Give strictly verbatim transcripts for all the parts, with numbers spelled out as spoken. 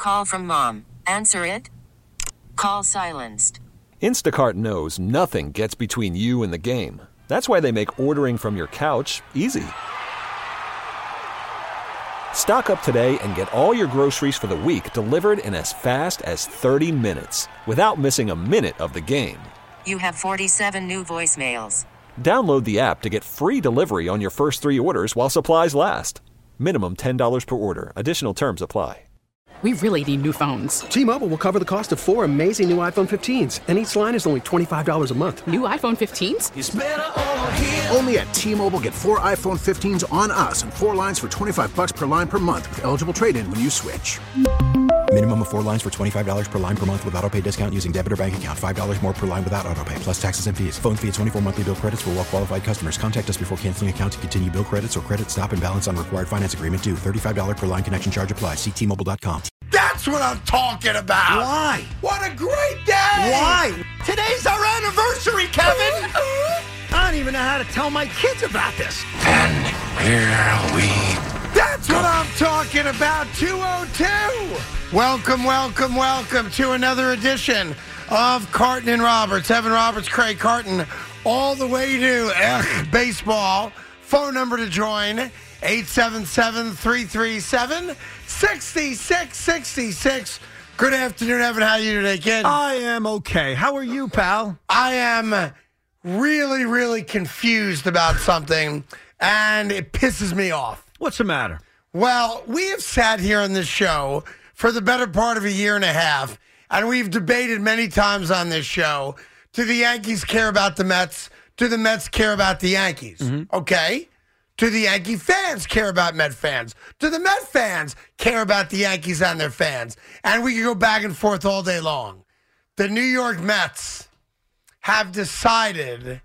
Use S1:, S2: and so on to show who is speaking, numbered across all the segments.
S1: call from mom. Answer it. Call silenced.
S2: Instacart knows nothing gets between you and the game. That's why they make ordering from your couch easy. Stock up today and get all your groceries for the week delivered in as fast as thirty minutes without missing a minute of the game.
S1: You have forty-seven new voicemails.
S2: Download the app to get free delivery on your first three orders while supplies last. Minimum ten dollars per order. Additional terms apply.
S3: We really need new phones.
S4: T-Mobile will cover the cost of four amazing new iPhone fifteens, and each line is only twenty-five dollars a month.
S3: New iPhone fifteens?
S5: It's better over here. Only at T-Mobile, get four iPhone fifteens on us and four lines for twenty-five bucks per line per month with eligible trade-in when you switch.
S6: Minimum of four lines for twenty-five dollars per line per month with autopay discount using debit or bank account. five dollars more per line without autopay, plus taxes and fees. Phone fee at twenty-four monthly bill credits for well-qualified customers. Contact us before canceling account to continue bill credits or credit stop and balance on required finance agreement due. thirty-five dollars per line connection charge applies. See T Mobile dot com.
S7: That's what I'm talking about.
S8: Why?
S7: What a great day.
S8: Why?
S7: Today's our anniversary, Kevin.
S8: I don't even know how to tell my kids about this.
S7: And here we That's go. What I'm talking about, two oh two. Welcome, welcome, welcome to another edition of Carton and Roberts. Evan Roberts, Craig Carton, all the way to ugh, baseball. Phone number to join, eight seven seven, three three seven, six six six six. Good afternoon, Evan. How are you today, kid?
S8: I am okay. How are you, pal?
S7: I am really, really confused about something, and it pisses me off.
S8: What's the matter?
S7: Well, we have sat here on this show for the better part of a year and a half, and we've debated many times on this show, do the Yankees care about the Mets? Do the Mets care about the Yankees? Mm-hmm. Okay. Do the Yankee fans care about Met fans? Do the Met fans care about the Yankees and their fans? And we can go back and forth all day long. The New York Mets have decided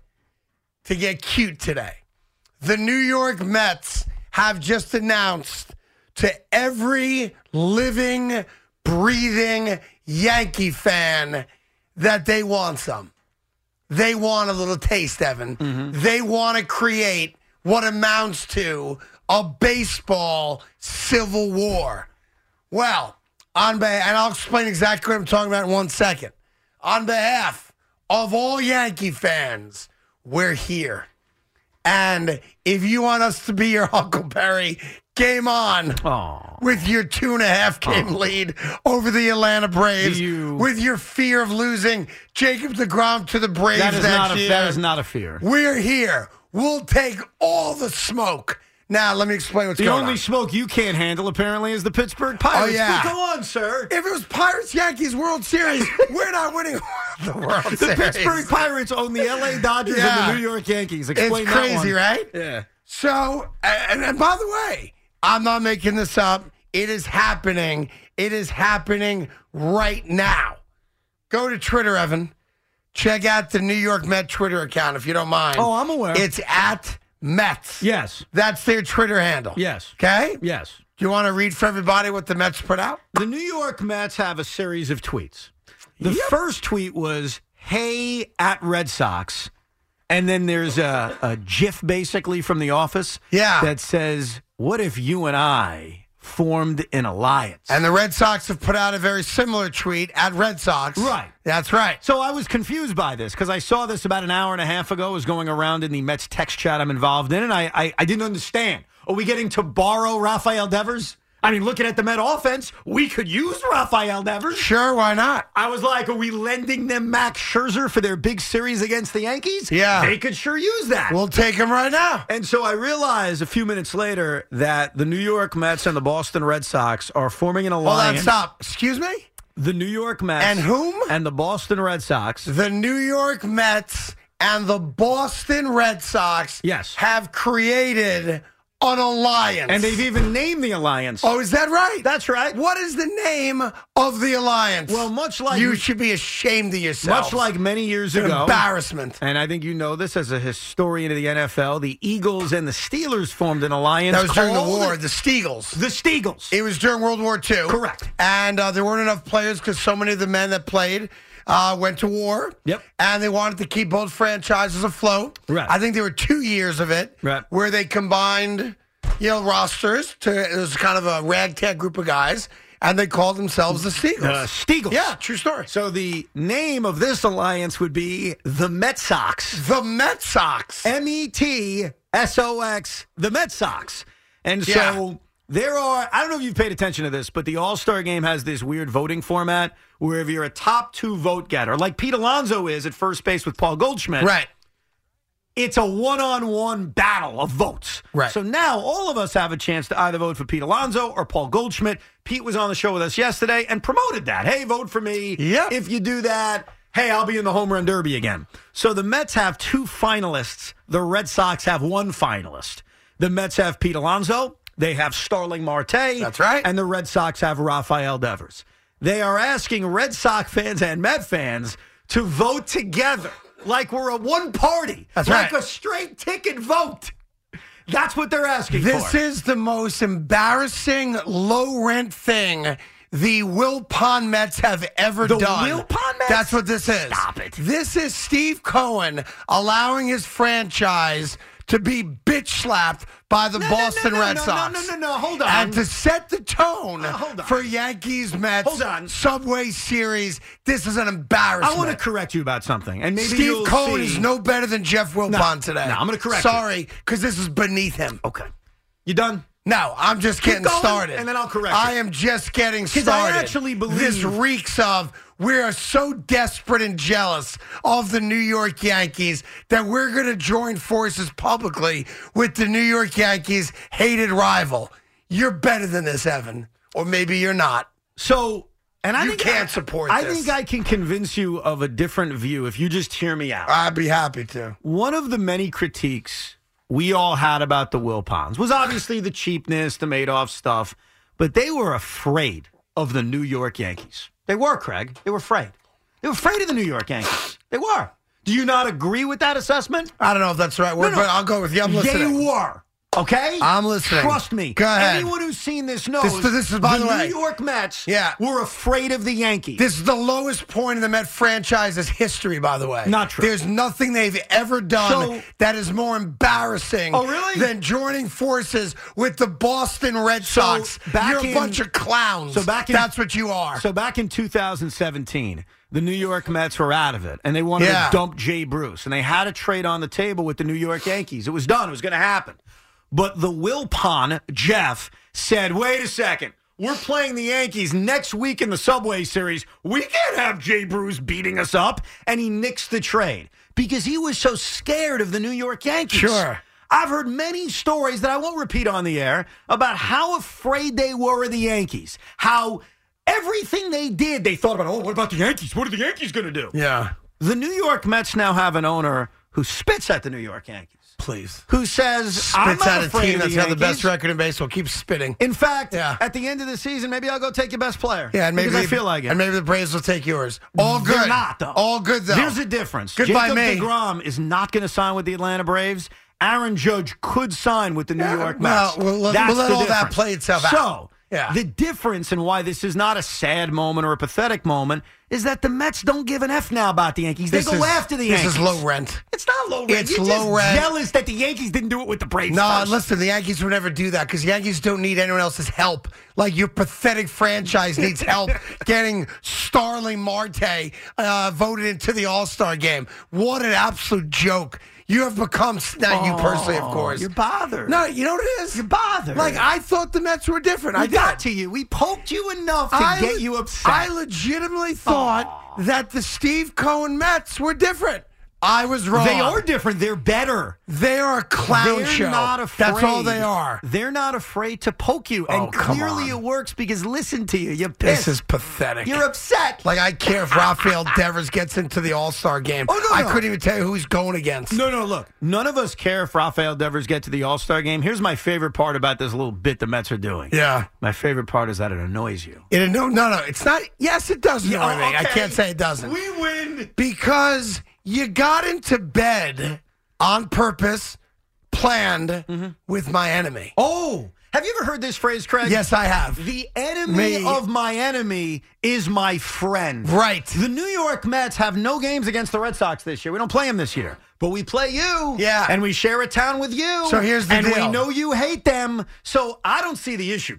S7: to get cute today. The New York Mets have just announced to every living, breathing Yankee fan that they want some. They want a little taste, Evan. Mm-hmm. They want to create what amounts to a baseball civil war. Well, on behalf, and I'll explain exactly what I'm talking about in one second. On behalf of all Yankee fans, we're here. And if you want us to be your Huckleberry, game on. Aww. With your two and a half game Aww. lead over the Atlanta Braves, you... with your fear of losing Jacob deGrom to the Braves
S8: that is
S7: next
S8: not a,
S7: year.
S8: That is not a fear.
S7: We're here. We'll take all the smoke. Now, let me explain what's
S8: the
S7: going on.
S8: The only smoke you can't handle, apparently, is the Pittsburgh Pirates.
S7: Oh, yeah.
S8: But go on, sir.
S7: If it was Pirates-Yankees World Series, we're not winning the World
S8: the
S7: Series.
S8: The Pittsburgh Pirates own the L A Dodgers yeah. and the New York Yankees. Explain
S7: it's crazy,
S8: that one.
S7: right?
S8: Yeah.
S7: So, and, and by the way, I'm not making this up. It is happening. It is happening right now. Go to Twitter, Evan. Check out the New York Met Twitter account if you don't mind.
S8: Oh, I'm aware.
S7: It's at Mets.
S8: Yes.
S7: That's their Twitter handle.
S8: Yes.
S7: Okay?
S8: Yes.
S7: Do you want to read for everybody what the Mets put out?
S8: The New York Mets have a series of tweets. The yep. first tweet was, hey, at Red Sox. And then there's a, a GIF, basically, from The Office
S7: yeah.
S8: that says, what if you and I formed an alliance?
S7: And the Red Sox have put out a very similar tweet at Red Sox.
S8: Right.
S7: That's right.
S8: So I was confused by this because I saw this about an hour and a half ago. It was going around in the Mets text chat I'm involved in, and I, I, I didn't understand. Are we getting to borrow Rafael Devers? I mean, looking at the Met offense, we could use Rafael Devers.
S7: Sure, why not?
S8: I was like, are we lending them Max Scherzer for their big series against the Yankees?
S7: Yeah.
S8: They could sure use that.
S7: We'll take him right now.
S8: And so I realized a few minutes later that the New York Mets and the Boston Red Sox are forming an alliance.
S7: Hold on, stop. Excuse me?
S8: The New York Mets.
S7: And whom?
S8: And the Boston Red Sox.
S7: The New York Mets and the Boston Red Sox
S8: yes.
S7: have created an alliance.
S8: And they've even named the alliance.
S7: Oh, is that right?
S8: That's right.
S7: What is the name of the alliance?
S8: Well, much like...
S7: You should be ashamed of yourself.
S8: Much like many years
S7: it's an
S8: ago.
S7: Embarrassment.
S8: And I think you know this as a historian of the N F L. The Eagles and the Steelers formed an alliance.
S7: That was during the
S8: called
S7: war. The Steagles.
S8: The Steagles.
S7: It was during World War Two.
S8: Correct.
S7: And uh, there weren't enough players because so many of the men that played uh, went to war.
S8: Yep.
S7: And they wanted to keep both franchises afloat.
S8: Right.
S7: I think there were two years of it
S8: right.
S7: where they combined... You know, rosters. To, it was kind of a ragtag group of guys. and they called themselves the Steagles.
S8: Uh, Steagles.
S7: Yeah, true story.
S8: So the name of this alliance would be the Met Sox.
S7: The Met Sox.
S8: M E T S O X, the Met Sox. And so
S7: Yeah.
S8: there are, I don't know if you've paid attention to this, but the All-Star game has this weird voting format where if you're a top two vote getter, like Pete Alonso is at first base with Paul Goldschmidt,
S7: Right.
S8: it's a one-on-one battle of votes.
S7: Right.
S8: So now all of us have a chance to either vote for Pete Alonso or Paul Goldschmidt. Pete was on the show with us yesterday and promoted that. Hey, vote for me.
S7: Yep.
S8: If you do that, hey, I'll be in the home run derby again. So the Mets have two finalists. The Red Sox have one finalist. The Mets have Pete Alonso. They have Starling Marte.
S7: That's right.
S8: And the Red Sox have Rafael Devers. They are asking Red Sox fans and Met fans to vote together like we're a one party.
S7: That's
S8: like
S7: right.
S8: a straight ticket vote. That's what they're asking
S7: This
S8: for.
S7: is the most embarrassing low rent thing the Wilpon Mets have ever
S8: The
S7: done.
S8: Wilpon Mets?
S7: That's what this is.
S8: Stop it.
S7: This is Steve Cohen allowing his franchise to be bitch slapped by the
S8: No, no,
S7: Boston
S8: no, no,
S7: Red
S8: no,
S7: Sox.
S8: no, no, no, no, hold on.
S7: And to set the tone
S8: Uh, hold on.
S7: for Yankees Mets
S8: Hold on.
S7: Subway Series, this is an embarrassment.
S8: I want to correct you about something. And maybe
S7: Steve
S8: you'll
S7: Cohen
S8: see.
S7: is no better than Jeff Wilpon
S8: No,
S7: today.
S8: no, I'm gonna correct you.
S7: Sorry, because this is beneath him.
S8: Okay. You done?
S7: No, I'm just
S8: Keep
S7: getting
S8: going,
S7: started.
S8: and then I'll correct
S7: I
S8: you.
S7: am just getting
S8: 'Cause
S7: started.
S8: I actually believe-
S7: this reeks of we are so desperate and jealous of the New York Yankees that we're going to join forces publicly with the New York Yankees' hated rival. You're better than this, Evan. Or maybe you're not.
S8: So, and I
S7: You
S8: think
S7: can't
S8: I,
S7: support
S8: I
S7: this.
S8: think I can convince you of a different view if you just hear me out.
S7: I'd be happy to.
S8: One of the many critiques we all had about the Wilpons was obviously the cheapness, the Madoff stuff, but they were afraid of the New York Yankees. They were, Craig. They were afraid. They were afraid of the New York Yankees. They were. Do you not agree with that assessment?
S7: I don't know if that's the right word,
S8: No, no.
S7: but I'll go with you. I'm listening.
S8: They were. Okay?
S7: I'm listening.
S8: Trust me.
S7: Go ahead.
S8: Anyone who's seen this knows
S7: This- this is, by the way-
S8: New York Mets
S7: Yeah.
S8: were afraid of the Yankees.
S7: This is the lowest point in the Met franchise's history, by the way.
S8: Not true.
S7: There's nothing they've ever done
S8: So-
S7: that is more embarrassing
S8: Oh, really?
S7: than joining forces with the Boston Red
S8: So,
S7: Sox.
S8: back
S7: You're a
S8: in-
S7: bunch of clowns.
S8: So back in-
S7: That's what you are.
S8: So back in two thousand seventeen, the New York Mets were out of it, and they wanted
S7: Yeah.
S8: to dump Jay Bruce, and they had a trade on the table with the New York Yankees. It was done. It was going to happen. But the Wilpon, Jeff, said, wait a second. We're playing the Yankees next week in the Subway Series. We can't have Jay Bruce beating us up. And he nixed the trade because he was so scared of the New York Yankees.
S7: Sure.
S8: I've heard many stories that I won't repeat on the air about how afraid they were of the Yankees, how everything they did, they thought about, oh, what about the Yankees? What are the Yankees going to do?
S7: yeah.
S8: The New York Mets now have an owner who spits at the New York Yankees,
S7: Please.
S8: who says, I'm
S7: Spits
S8: not
S7: out a
S8: afraid
S7: team
S8: of
S7: that's
S8: the
S7: got the
S8: Yankees.
S7: best record in baseball. Keep spitting.
S8: In fact,
S7: Yeah.
S8: at the end of the season, maybe I'll go take your best player.
S7: Yeah, and maybe
S8: because I
S7: they-
S8: feel like it.
S7: And maybe the Braves will take yours. All
S8: They're
S7: good.
S8: not, though.
S7: All good, though.
S8: Here's the difference.
S7: Goodbye,
S8: Jacob
S7: me.
S8: deGrom is not going to sign with the Atlanta Braves. Aaron Judge could sign with the New
S7: Yeah,
S8: York
S7: well,
S8: Mets.
S7: we'll let-
S8: That's
S7: we'll let
S8: the
S7: all that
S8: difference.
S7: play itself out.
S8: So,
S7: Yeah.
S8: the difference and why this is not a sad moment or a pathetic moment is that the Mets don't give an F now about the Yankees. They
S7: This
S8: go
S7: is-
S8: after the
S7: this
S8: Yankees.
S7: is low rent.
S8: It's not low rent.
S7: It's
S8: You're
S7: low
S8: just
S7: rent.
S8: jealous that the Yankees didn't do it with the Braves
S7: No,
S8: first.
S7: listen, the Yankees would never do that because Yankees don't need anyone else's help. Like your pathetic franchise needs help getting Starling Marte uh, voted into the All-Star game. What an absolute joke. You have become, not you personally, of course.
S8: You're bothered.
S7: No, you know what it is?
S8: You're bothered.
S7: Like, I thought the Mets were different.
S8: we
S7: I did.
S8: got to you. We poked you enough to
S7: I
S8: get
S7: le-
S8: you upset.
S7: I legitimately thought that the Steve Cohen Mets were different. I was wrong.
S8: They are different. They're better.
S7: They are a clown
S8: They're
S7: show.
S8: not afraid.
S7: That's all they are.
S8: They're not afraid to poke you.
S7: Oh,
S8: and
S7: come
S8: clearly
S7: on.
S8: it works because listen to you. You're pissed.
S7: This is pathetic.
S8: You're upset.
S7: Like, I care if Rafael Devers gets into the All-Star game.
S8: Oh, no,
S7: I
S8: no.
S7: couldn't even tell you who he's going against.
S8: No, no, look. None of us care if Rafael Devers get to the All-Star game. Here's my favorite part about this little bit the Mets are doing.
S7: Yeah.
S8: My favorite part is that it annoys you.
S7: It, no, no, no. It's not. Yes, it does annoy
S8: Yeah,
S7: me. I
S8: okay.
S7: can't say it doesn't.
S8: We win.
S7: Because you got into bed on purpose, planned
S8: Mm-hmm.
S7: with my enemy.
S8: Oh, have you ever heard this phrase, Craig?
S7: Yes, I have.
S8: The enemy
S7: Me.
S8: of my enemy is my friend.
S7: Right.
S8: The New York Mets have no games against the Red Sox this year. We don't play them this year. But we play you.
S7: Yeah.
S8: And we share a town with you.
S7: So here's the
S8: and
S7: deal.
S8: we know you hate them. So I don't see the issue, Craig.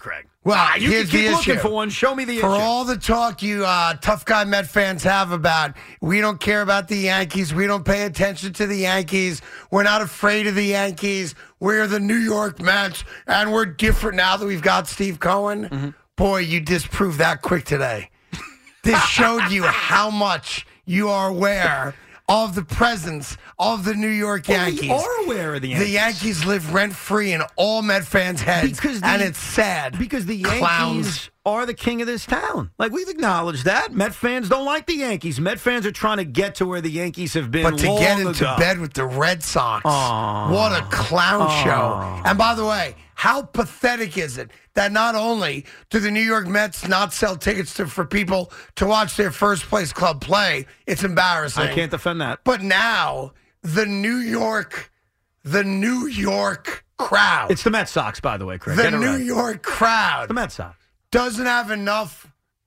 S7: Well,
S8: Ah, you
S7: here's
S8: can keep
S7: the
S8: looking
S7: issue.
S8: for one. Show me the
S7: For
S8: issue.
S7: all the talk you uh, tough guy Met fans have about, we don't care about the Yankees. We don't pay attention to the Yankees. We're not afraid of the Yankees. We're the New York Mets, and we're different now that we've got Steve Cohen.
S8: Mm-hmm.
S7: Boy, you disproved that quick today. This showed you how much you are aware of the presence of the New York
S8: Well,
S7: Yankees.
S8: we are aware of the Yankees.
S7: The Yankees live rent-free in all Met fans' heads,
S8: Because the-
S7: and it's sad.
S8: Because the
S7: Clowns.
S8: Yankees are the king of this town. Like, we've acknowledged that. Met fans don't like the Yankees. Met fans are trying to get to where the Yankees have been
S7: But to
S8: long
S7: get into
S8: ago.
S7: bed with the Red Sox,
S8: Aw.
S7: what a clown
S8: Aw.
S7: show. And by the way, how pathetic is it that not only do the New York Mets not sell tickets to, for people to watch their first place club play, it's embarrassing.
S8: I can't defend that.
S7: But now, the New York, the New York crowd,
S8: It's the Met Sox, by the way, Craig.
S7: the
S8: Get it
S7: New
S8: right.
S7: York crowd
S8: The Met Sox.
S7: doesn't have enough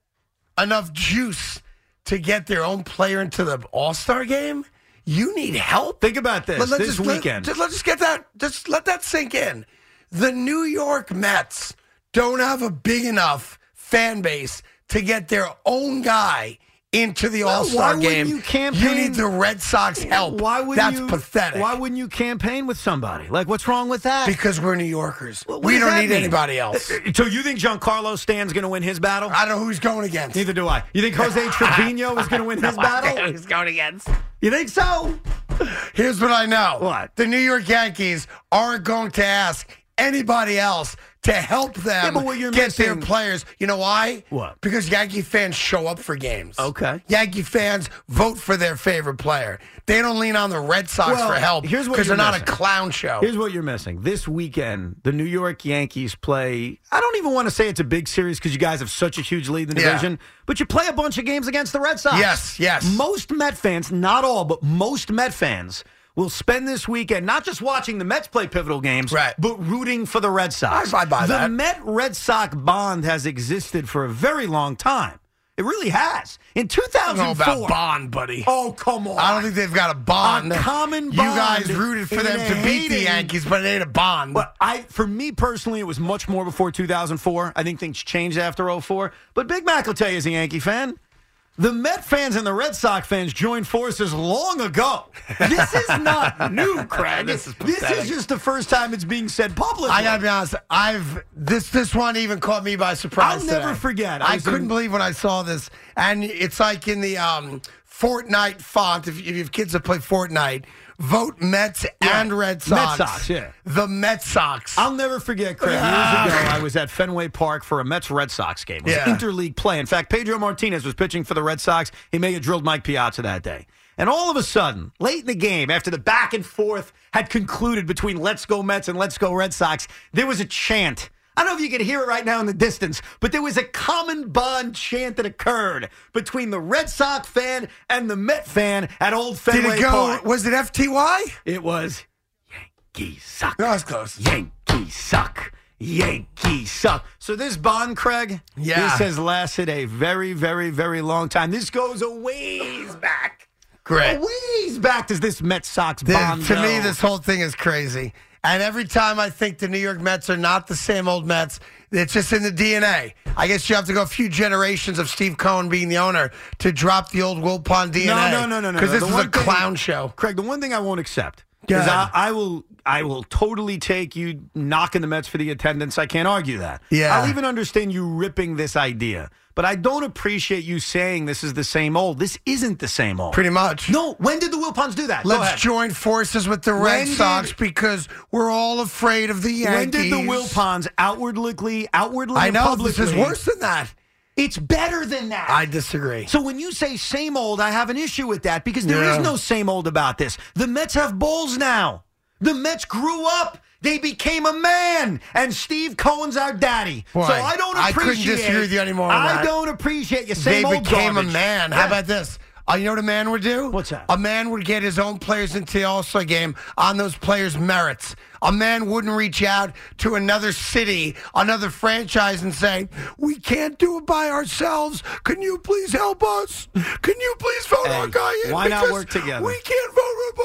S7: enough juice to get their own player into the All-Star game. You need help.
S8: Think about this.
S7: Let- let's
S8: this
S7: just, let-
S8: weekend.
S7: just, let's just get that. Just let that sink in. The New York Mets don't have a big enough fan base to get their own guy into the
S8: Well,
S7: All
S8: why
S7: Star
S8: wouldn't
S7: game.
S8: you campaign-
S7: need the Red Sox help.
S8: Why would
S7: That's
S8: you,
S7: pathetic.
S8: Why wouldn't you campaign with somebody? Like, what's wrong with that?
S7: Because we're New Yorkers.
S8: Well, what
S7: we
S8: does
S7: don't
S8: that
S7: need
S8: mean?
S7: anybody else.
S8: So you think Giancarlo Stan's going to win his battle?
S7: I don't know who he's going against.
S8: Neither do I. You think Jose Trevino is going to win his battle?
S7: Who's going against?
S8: You think so?
S7: Here's what I know.
S8: What?
S7: The New York Yankees aren't going to ask anybody else to help them
S8: Yeah, but what you're
S7: get their
S8: missing-
S7: players. You know why?
S8: What?
S7: Because Yankee fans show up for games.
S8: Okay.
S7: Yankee fans vote for their favorite player. They don't lean on the Red Sox
S8: Well,
S7: for help
S8: here's what
S7: because they're
S8: you're
S7: not
S8: missing.
S7: a clown show.
S8: Here's what you're missing. This weekend, the New York Yankees play, I don't even want to say it's a big series because you guys have such a huge lead in the
S7: Yeah.
S8: division, but you play a bunch of games against the Red Sox.
S7: Yes, yes.
S8: Most Met fans, not all, but most Met fans will spend this weekend not just watching the Mets play pivotal games,
S7: Right.
S8: but rooting for the Red Sox.
S7: I- I buy
S8: the
S7: that.
S8: Met-Red Sox bond has existed for a very long time. It really has. In two
S7: I
S8: thousand
S7: don't know
S8: four.
S7: about Bond, buddy.
S8: Oh, come on.
S7: I don't think they've got a bond.
S8: A common
S7: You
S8: bond
S7: guys rooted for
S8: in
S7: them to beat the
S8: hating-
S7: Yankees, but it ain't a bond.
S8: Well, I, for me personally, it was much more before two thousand four. I think things changed after oh four. But Big Mac will tell you, as a Yankee fan, the Met fans and the Red Sox fans joined forces long ago. This is not new, Craig.
S7: This is
S8: This
S7: pathetic.
S8: is just the first time it's being said publicly.
S7: I gotta be honest. I've this this one even caught me by surprise.
S8: I'll never
S7: today.
S8: forget. I
S7: I,
S8: was
S7: couldn't
S8: in-
S7: believe when I saw this, and it's like in the um, Fortnite font. If, if you have kids that play Fortnite, vote Mets
S8: Yeah.
S7: and Red
S8: Met
S7: Sox.
S8: Sox, yeah.
S7: The Met Sox.
S8: I'll never forget, Craig. Years ago, I was at Fenway Park for a Mets-Red Sox game. It was
S7: Yeah.
S8: interleague play. In fact, Pedro Martinez was pitching for the Red Sox. He may have drilled Mike Piazza that day. And all of a sudden, late in the game, after the back and forth had concluded between Let's Go Mets and Let's Go Red Sox, there was a chant. I don't know if you can hear it right now in the distance, but there was a common bond chant that occurred between the Red Sox fan and the Met fan at Old
S7: Did
S8: Fenway
S7: it go?
S8: Park.
S7: Was it F T Y?
S8: It was Yankees suck.
S7: No, it's close.
S8: Yankees suck. Yankees suck. So this bond, Craig,
S7: Yeah.
S8: this has lasted a very, very, very long time. This goes a ways back.
S7: Great.
S8: A ways back does this Met Sox
S7: The-
S8: bond
S7: to
S8: go.
S7: me, this whole thing is crazy. And every time I think the New York Mets are not the same old Mets, it's just in the D N A. I guess you have to go a few generations of Steve Cohen being the owner to drop the old Wilpon D N A.
S8: No, no, no, no, no.
S7: Because this
S8: The
S7: is a
S8: one thing-
S7: clown show.
S8: Craig, the one thing I won't accept
S7: Go
S8: is I,
S7: ahead.
S8: I will I will totally take you knocking the Mets for the attendance. I can't argue that.
S7: Yeah.
S8: I'll even understand you ripping this idea. But I don't appreciate you saying this is the same old. This isn't the same old.
S7: Pretty much.
S8: No, when did the Wilpons do that? Go
S7: Let's
S8: ahead.
S7: join forces with the Red
S8: When did-
S7: Sox because we're all afraid of the Yankees.
S8: When did the Wilpons outwardly, outwardly,
S7: I
S8: and
S7: know,
S8: publicly,
S7: this is worse than that.
S8: It's better than that.
S7: I disagree.
S8: So when you say same old, I have an issue with that because there is
S7: Yeah.
S8: no same old about this. The Mets have balls now. The Mets grew up. They became a man, and Steve Cohen's our daddy.
S7: Boy,
S8: so I don't
S7: I couldn't
S8: appreciate.
S7: disagree with you anymore on
S8: I
S7: that.
S8: don't appreciate you
S7: They
S8: same old
S7: became
S8: garbage.
S7: a man. How
S8: Yeah.
S7: about this? Uh, you know what a man would do?
S8: What's that?
S7: A man would get his own players into the All-Star game on those players' merits. A man wouldn't reach out to another city, another franchise, and say, we can't do it by ourselves. Can you please help us? Can you please vote
S8: Hey,
S7: our guy in?
S8: why not
S7: Because
S8: work together?
S7: We can't vote.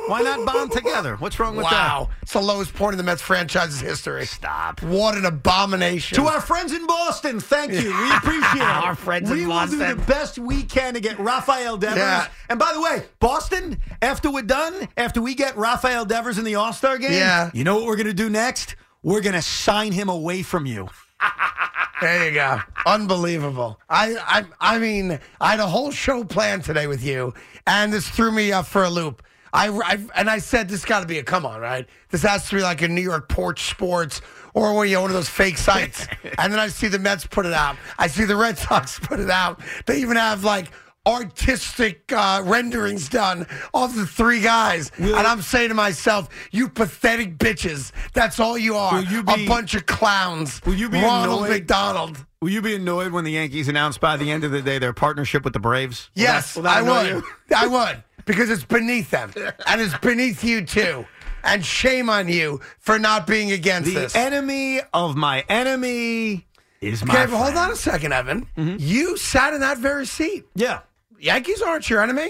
S8: Why not bond together? What's wrong with
S7: Wow. It's the lowest point in the Mets franchise's history.
S8: Stop.
S7: What an abomination.
S8: that? To our friends in Boston, thank you. We appreciate it.
S7: Our friends
S8: we
S7: in
S8: will
S7: Boston.
S8: do the best we can to get Rafael Devers.
S7: Yeah.
S8: And by the way, Boston, after we're done, after we get Rafael Devers in the All-Star game,
S7: Yeah.
S8: you know what we're going to do next? We're going to sign him away from you.
S7: There you go. Unbelievable. I, I I mean, I had a whole show planned today with you, and this threw me up for a loop. I, I and I said this got to be a come on, right? This has to be like a New York Porch Sports or one, you know, one of those fake sites. And then I see the Mets put it out. I see the Red Sox put it out. They even have like artistic uh, renderings done of the three guys.
S8: Will,
S7: and I'm saying to myself, you pathetic bitches. That's all you are.
S8: Will you be,
S7: a bunch of clowns.
S8: Will you be
S7: Ronald
S8: annoyed?
S7: McDonald.
S8: Will you be annoyed when the Yankees announce by the end of the day their partnership with the Braves? Will
S7: Yes,
S8: that, will that
S7: I
S8: annoy
S7: would.
S8: you?
S7: I would. Because it's beneath them. And it's beneath you, too. And shame on you for not being against
S8: The
S7: this.
S8: enemy of my enemy is my
S7: Okay, but
S8: friend.
S7: hold on a second, Evan. You sat in that very seat.
S8: Yeah.
S7: Yankees aren't your enemy.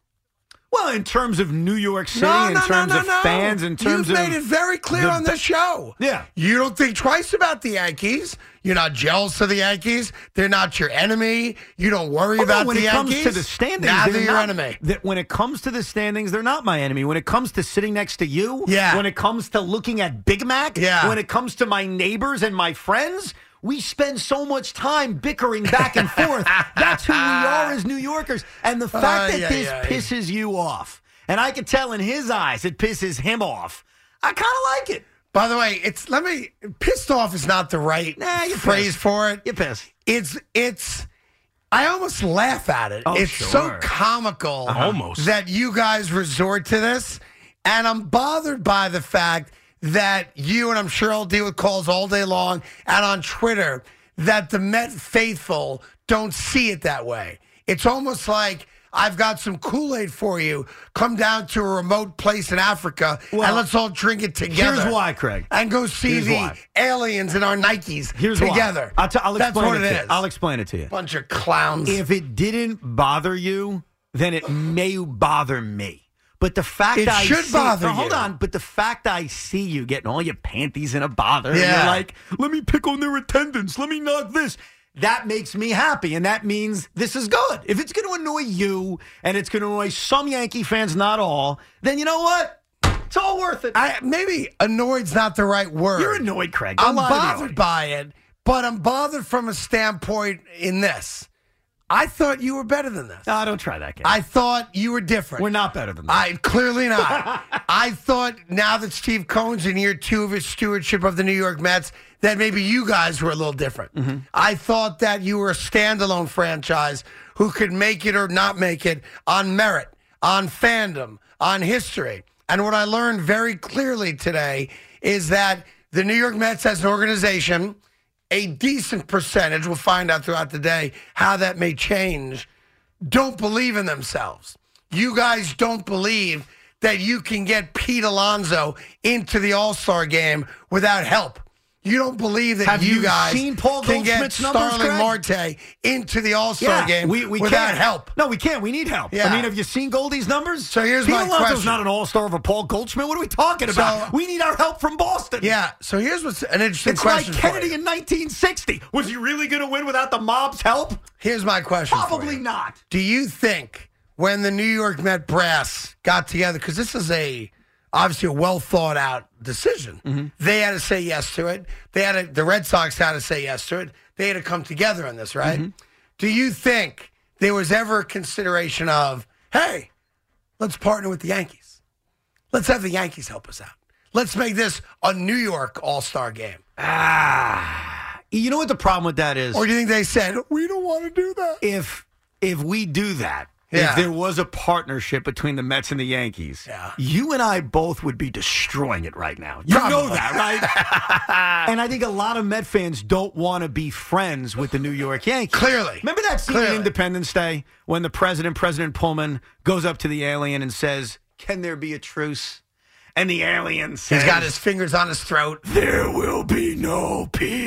S8: Well, in terms of New York City,
S7: No,
S8: in
S7: no,
S8: terms
S7: no, no,
S8: of
S7: no.
S8: fans, in terms
S7: You've
S8: of
S7: made it very clear
S8: the-
S7: on this show.
S8: Yeah.
S7: You don't think twice about the Yankees. You're not jealous of the Yankees. They're not your enemy. You don't worry
S8: Oh, no,
S7: about
S8: when
S7: the
S8: it
S7: Yankees.
S8: comes to the standings,
S7: Now
S8: they're
S7: they're your
S8: not-
S7: enemy.
S8: that when it comes to the standings, they're not my enemy. When it comes to sitting next to you,
S7: Yeah.
S8: when it comes to looking at Big Mac,
S7: Yeah.
S8: when it comes to my neighbors and my friends, we spend so much time bickering back and forth. That's who we are as New Yorkers. And the fact
S7: Uh,
S8: that
S7: yeah,
S8: this
S7: yeah.
S8: pisses you off, and I can tell in his eyes it pisses him off, I kind of like it.
S7: By the way, it's let me pissed off is not the right
S8: Nah, you're
S7: phrase
S8: pissed.
S7: for it.
S8: You're pissed.
S7: It's it's I almost laugh at it.
S8: Oh,
S7: it's
S8: sure.
S7: so comical
S9: Almost.
S7: that you guys resort to this. And I'm bothered by the fact that you, and I'm sure I'll deal with calls all day long and on Twitter, that the Met faithful don't see it that way. It's almost like I've got some Kool-Aid for you. Come down to a remote place in Africa
S8: Well,
S7: and let's all drink it together.
S8: Here's why, Craig.
S7: And go see
S8: Here's
S7: the
S8: why.
S7: aliens in our Nikes
S8: Here's
S7: together.
S8: Why. I'll, t- I'll
S7: That's
S8: explain
S7: what
S8: it,
S7: it
S8: to
S7: is.
S8: you. I'll explain it to you.
S7: Bunch of clowns.
S8: If it didn't bother you, then it may bother me. But the fact
S7: It
S8: I
S7: should
S8: see,
S7: bother
S8: no, hold
S7: you.
S8: on. But the fact I see you getting all your panties in a bother, and
S7: Yeah.
S8: you're like, let me pick on their attendance, let me knock this. That makes me happy, and that means this is good. If it's going to annoy you, and it's going to annoy some Yankee fans, not all, then you know what? It's all worth it.
S7: I, maybe annoyed's not the right word.
S8: You're annoyed, Craig. Don't
S7: I'm
S8: lie to the
S7: bothered
S8: audience.
S7: by it, but I'm bothered from a standpoint in this. I thought you were better than this.
S8: No, don't try that game.
S7: I thought you were different.
S8: We're not better than that.
S7: I clearly not. I thought now that Steve Cohen's in year two of his stewardship of the New York Mets, that maybe you guys were a little different.
S8: Mm-hmm.
S7: I thought that you were a standalone franchise who could make it or not make it on merit, on fandom, on history. And what I learned very clearly today is that the New York Mets as an organization, a decent percentage, we'll find out throughout the day how that may change, don't believe in themselves. You guys don't believe that you can get Pete Alonso into the All-Star game without help. You don't believe that
S8: Have
S7: you,
S8: you
S7: guys
S8: seen Paul
S7: can get
S8: Goldschmidt's numbers,
S7: Starling
S8: Craig?
S7: Marte into the All-Star game
S8: we, we
S7: without
S8: can't.
S7: help.
S8: No, we can't. We need help.
S7: Yeah.
S8: I mean, have you seen Goldie's numbers?
S7: So here's
S8: Pete
S7: my
S8: Alonso's
S7: question.
S8: not an all-star of a Paul Goldschmidt. What are we talking
S7: So-
S8: about? We need our help from Boston.
S7: Yeah, so here's what's an interesting
S8: It's like
S7: question for
S8: Kennedy
S7: you.
S8: in nineteen sixty. Was he really going to win without the mob's help?
S7: Here's my question for
S8: Probably
S7: you.
S8: not.
S7: Do you think when the New York Met brass got together, because this is a obviously a well thought out decision,
S8: Mm-hmm.
S7: they had to say yes to it. They had to, the Red Sox had to say yes to it. They had to come together on this, right?
S8: Mm-hmm.
S7: Do you think there was ever a consideration of, hey, let's partner with the Yankees? Let's have the Yankees help us out. Let's make this a New York All Star game.
S8: Ah, you know what the problem with that is?
S7: Or do you think they said we don't want to do that?
S8: if if we do that,
S7: Yeah.
S8: if there was a partnership between the Mets and the Yankees,
S7: Yeah.
S8: you and I both would be destroying it right now. You know
S7: Probably.
S8: that, right? And I think a lot of Met fans don't want to be friends with the New York Yankees.
S7: Clearly.
S8: Remember that scene
S7: Clearly.
S8: in Independence Day when the president, President Pullman, goes up to the alien and says, "Can there be a truce?" And the alien says,
S7: He's got his fingers on his throat.
S8: "There will be no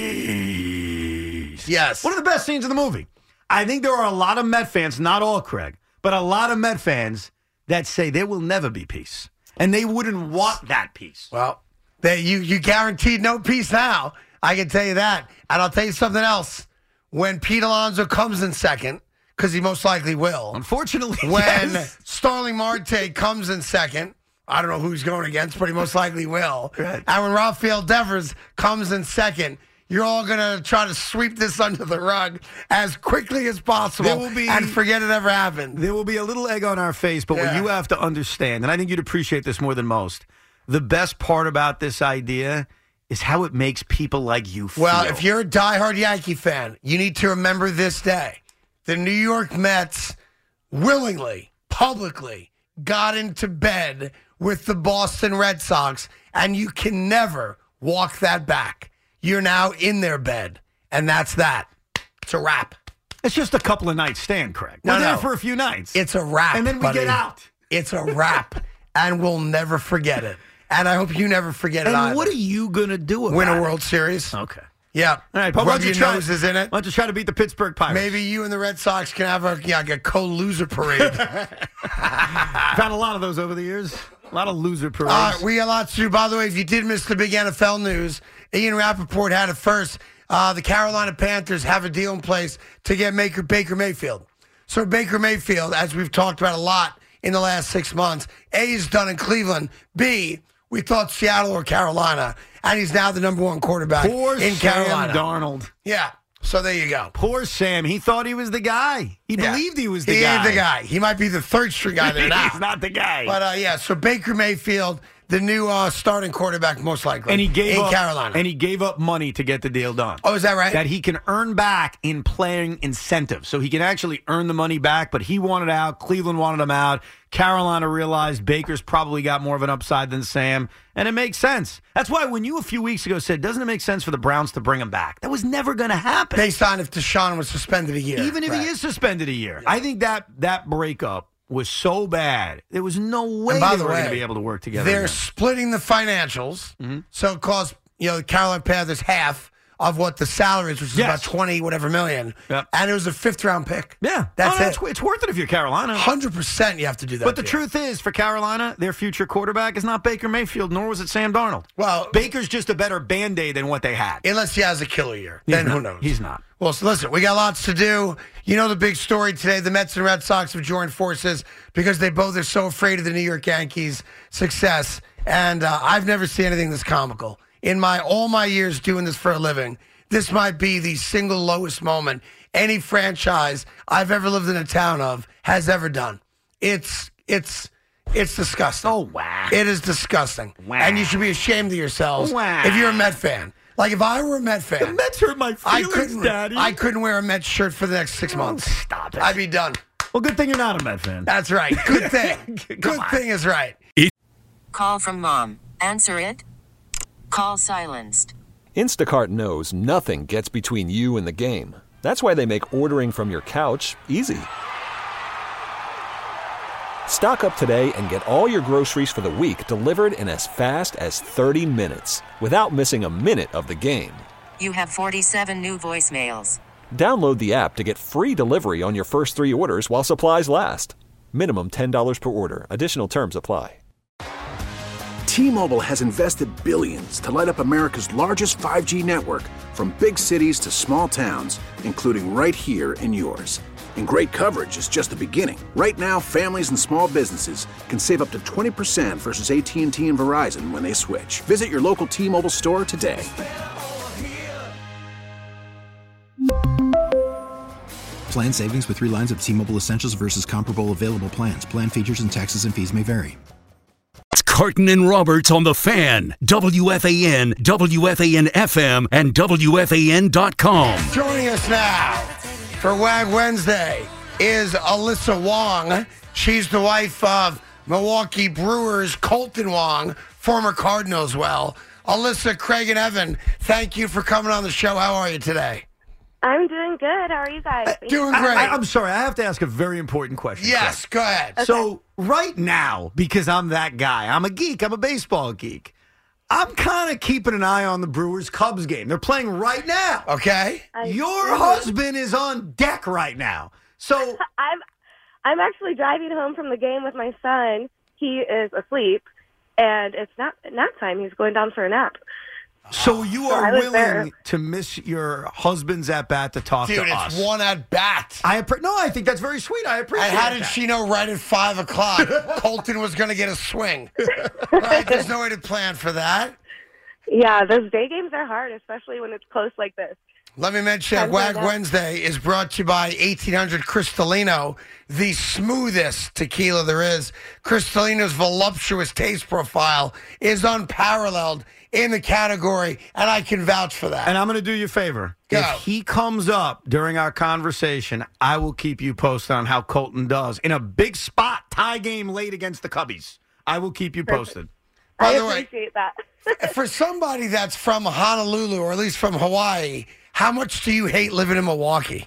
S8: peace."
S7: Yes.
S8: One of the best scenes in the movie. I think there are a lot of Met fans, not all, Craig, but a lot of Met fans that say there will never be peace. and they wouldn't want that piece.
S7: Well, they, you you guaranteed no peace now. I can tell you that. And I'll tell you something else. When Pete Alonso comes in second, because he most likely will.
S8: Unfortunately,
S7: when
S8: yes.
S7: Starling Marte comes in second, I don't know who he's going against, but he most likely will.
S8: Right.
S7: And when Rafael Devers comes in second, you're all going to try to sweep this under the rug as quickly as possible
S8: There will be-
S7: and forget it ever happened.
S8: There will be a little egg on our face, but what
S7: Yeah.
S8: you have to understand, and I think you'd appreciate this more than most, the best part about this idea is how it makes people like you feel.
S7: Well, if you're a diehard Yankee fan, you need to remember this day. The New York Mets willingly, publicly got into bed with the Boston Red Sox, and you can never walk that back. You're now in their bed, and that's that. It's a wrap.
S8: It's just a couple of nights stand, Craig.
S7: No,
S8: We're there
S7: no.
S8: for a few nights.
S7: It's a wrap,
S8: And then we
S7: buddy.
S8: get out.
S7: It's a wrap, and we'll never forget it. And I hope you never forget it
S8: And
S7: either.
S8: what are you going to do about
S7: Win a
S8: it?
S7: World Series.
S8: Okay.
S7: Yeah.
S8: All right, Paul, why
S7: Rub
S8: don't you
S7: your
S8: try-
S7: noses in it.
S8: Why don't you try to beat the Pittsburgh Pirates?
S7: Maybe you and the Red Sox can have a, yeah, like a co-loser parade.
S8: Found a lot of those over the years. A lot of loser parades.
S7: All right, we got lots to do. By the way, if you did miss the big N F L news, Ian Rappaport had it first. Uh, the Carolina Panthers have a deal in place to get Baker, Baker Mayfield. So Baker Mayfield, as we've talked about a lot in the last six months, A, is done in Cleveland. B, we thought Seattle or Carolina, and he's now the number one quarterback
S8: Poor
S7: in
S8: Sam
S7: Carolina.
S8: Darnold.
S7: Yeah, so there you go.
S8: Poor Sam. He thought he was the guy. He
S7: Yeah.
S8: believed he was the
S7: he
S8: guy.
S7: ain't the guy. He might be the third string guy there now.
S8: He's not the guy.
S7: But, uh, yeah, so Baker Mayfield, the new uh, starting quarterback, most likely,
S8: and he gave
S7: in
S8: up,
S7: Carolina.
S8: And he gave up money to get the deal done.
S7: Oh, is that right?
S8: That he can earn back in playing incentives. So he can actually earn the money back, but he wanted out. Cleveland wanted him out. Carolina realized Baker's probably got more of an upside than Sam, and it makes sense. That's why when you a few weeks ago said, doesn't it make sense for the Browns to bring him back? That was never going to happen.
S7: Based on if Deshaun was suspended a year.
S8: Even if
S7: Right.
S8: he is suspended a year. I think that that breakup was so bad. There was no way
S7: And by
S8: they
S7: the
S8: were
S7: way,
S8: going to be able to work together.
S7: They're
S8: again.
S7: splitting the financials,
S8: Mm-hmm.
S7: so it costs you know the Carolina Panthers half of what the salary is, which is
S8: Yes.
S7: about twenty whatever million.
S8: Yep.
S7: And it was a fifth round pick.
S8: Yeah.
S7: That's
S8: Oh, no,
S7: it.
S8: It's, it's worth it if you're Carolina.
S7: Hundred percent, you have to do that.
S8: But the
S7: deal.
S8: truth is, for Carolina, their future quarterback is not Baker Mayfield, nor was it Sam Darnold.
S7: Well-
S8: Baker's just a better Band-Aid than what they had.
S7: unless he has a killer year,
S8: He's
S7: then
S8: not.
S7: who knows?
S8: He's not.
S7: Well, so listen, we got lots to do. You know the big story today: the Mets and Red Sox have joined forces because they both are so afraid of the New York Yankees' success. And uh, I've never seen anything this comical in my all my years doing this for a living. This might be the single lowest moment any franchise I've ever lived in a town of has ever done. It's it's it's disgusting.
S8: Oh, wow.
S7: It is disgusting.
S8: Wow.
S7: And you should be ashamed of yourselves
S8: Wow.
S7: if you're a Met fan. Like if I were a Met fan,
S8: The Mets hurt my
S7: I
S8: feelings,
S7: couldn't.
S8: Daddy.
S7: I couldn't wear a Mets shirt for the next six months.
S8: stop it.
S7: I'd be done.
S8: Well, good thing you're not a Met fan.
S7: That's right. Good thing.
S8: Come
S7: Good
S8: on.
S7: thing is right.
S1: Call from mom. Answer it. Call silenced.
S2: Instacart knows nothing gets between you and the game. That's why they make ordering from your couch easy. Stock up today and get all your groceries for the week delivered in as fast as thirty minutes without missing a minute of the game.
S1: You have forty-seven new voicemails.
S2: Download the app to get free delivery on your first three orders while supplies last. Minimum ten dollars per order. Additional terms apply.
S5: T-Mobile has invested billions to light up America's largest five G network, from big cities to small towns, including right here in yours. And great coverage is just the beginning. Right now, families and small businesses can save up to twenty percent versus A T and T and Verizon when they switch. Visit your local T-Mobile store today.
S6: Plan savings with three lines of T-Mobile Essentials versus comparable available plans. Plan features and taxes and fees may vary.
S9: It's Carton and Roberts on the Fan, W F A N, W F A N F M, and W F A N dot com.
S7: Joining us now for Wag Wednesday is Alyssa Wong. She's the wife of Milwaukee Brewers Colton Wong, former Cardinal as well. Alyssa, Craig, and Evan, thank you for coming on the show. How are you today?
S10: I'm doing good. How are you guys?
S7: Doing great.
S8: I, am sorry, I have to ask a very important question.
S7: yes, go ahead.
S10: Okay.
S8: So, right now, because I'm that guy, I'm a geek, I'm a baseball geek, I'm kind of keeping an eye on the Brewers Cubs game. They're playing right now.
S7: Okay.
S10: I-
S8: Your husband is on deck right now. So,
S10: I'm I'm actually driving home from the game with my son. He is asleep, and it's nap, nap time. He's going down for a nap.
S8: So you
S10: So
S8: are
S10: I was
S8: willing
S10: there.
S8: to miss your husband's at bat to talk
S7: Dude,
S8: to
S7: it's
S8: us?
S7: one at bat.
S8: I appre- no, I think that's very sweet. I appreciate
S7: And how
S8: that.
S7: did she know right at five o'clock Colton was going to get a swing? Right? There's no way to plan for that.
S10: Yeah, those day games are hard, especially when it's close like this.
S7: Let me mention that
S10: Time
S7: Wag
S10: for that.
S7: Wednesday is brought to you by eighteen hundred Cristalino, the smoothest tequila there is. Cristalino's voluptuous taste profile is unparalleled in the category, and I can vouch for that.
S8: And I'm going to do you a favor.
S7: Go.
S8: If he comes up during our conversation, I will keep you posted on how Colton does in a big spot tie game late against the Cubbies. I will keep you posted.
S7: By
S10: I
S7: the way,
S10: appreciate that.
S7: for somebody that's from Honolulu, or at least from Hawaii, how much do you hate living in Milwaukee?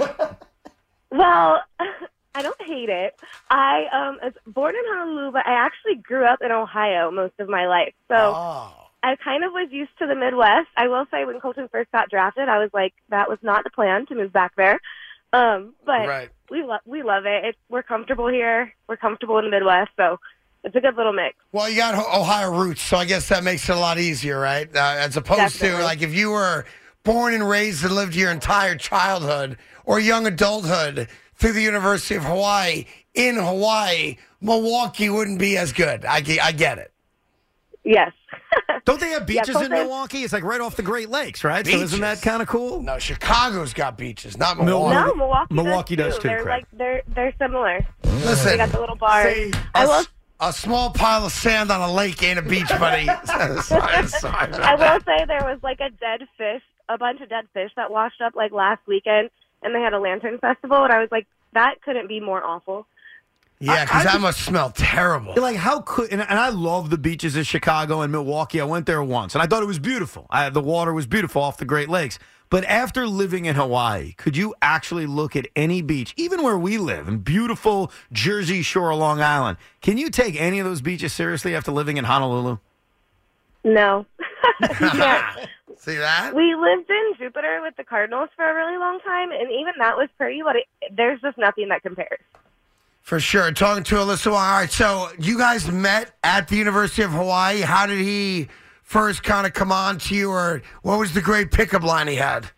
S10: Well, I don't hate it. I um, was born in Honolulu, but I actually grew up in Ohio most of my life. So
S7: Oh.
S10: I kind of was used to the Midwest. I will say when Colton first got drafted, I was like, that was not the plan to move back there. Um, but
S7: Right.
S10: we, lo- we love it. It's, we're comfortable here. We're comfortable in the Midwest. So it's a good little mix.
S7: Well, you got Ho- Ohio roots, so I guess that makes it a lot easier, right? Uh, as opposed to,
S10: Definitely.
S7: like, if you were born and raised and lived your entire childhood or young adulthood through the University of Hawaii in Hawaii, Milwaukee wouldn't be as good. I, ge- I get it.
S10: Yes.
S8: Don't they have
S10: Yeah,
S8: beaches in
S10: Colton-
S8: Milwaukee? It's like right off the Great Lakes, right? So isn't that
S7: Beaches.
S8: kind of cool?
S7: No, Chicago's got beaches, not
S8: Milwaukee.
S7: Milwaukee.
S10: No, Milwaukee,
S8: Milwaukee
S10: does
S8: does
S10: too.
S8: too,
S10: They're
S8: Craig.
S10: like they're they're similar.
S7: Listen,
S10: They got the little bars.
S7: see,
S10: I
S7: a,
S10: will
S7: s- a small pile of sand on a lake ain't a beach, buddy. sorry, sorry about
S10: I will
S7: that.
S10: say there was like a dead fish, a bunch of dead fish that washed up like last weekend, and they had a lantern festival, and I was like, that couldn't be more awful.
S7: Yeah, because
S8: I
S7: that
S8: just-
S7: must smell terrible.
S8: Like, how could, and, and I love the beaches of Chicago and Milwaukee. I went there once, and I thought it was beautiful. I, the water was beautiful off the Great Lakes. But after living in Hawaii, could you actually look at any beach, even where we live, in beautiful Jersey Shore, Long Island? Can you take any of those beaches seriously after living in Honolulu?
S10: No. You can't.
S7: See that?
S10: We lived in Jupiter with the Cardinals for a really long time, and even that was pretty, but it, there's just nothing that compares.
S7: For sure. Talking to Alyssa Wong. All right, so you guys met at the University of Hawaii. How did he first kind of come on to you, or what was the great pickup line he had?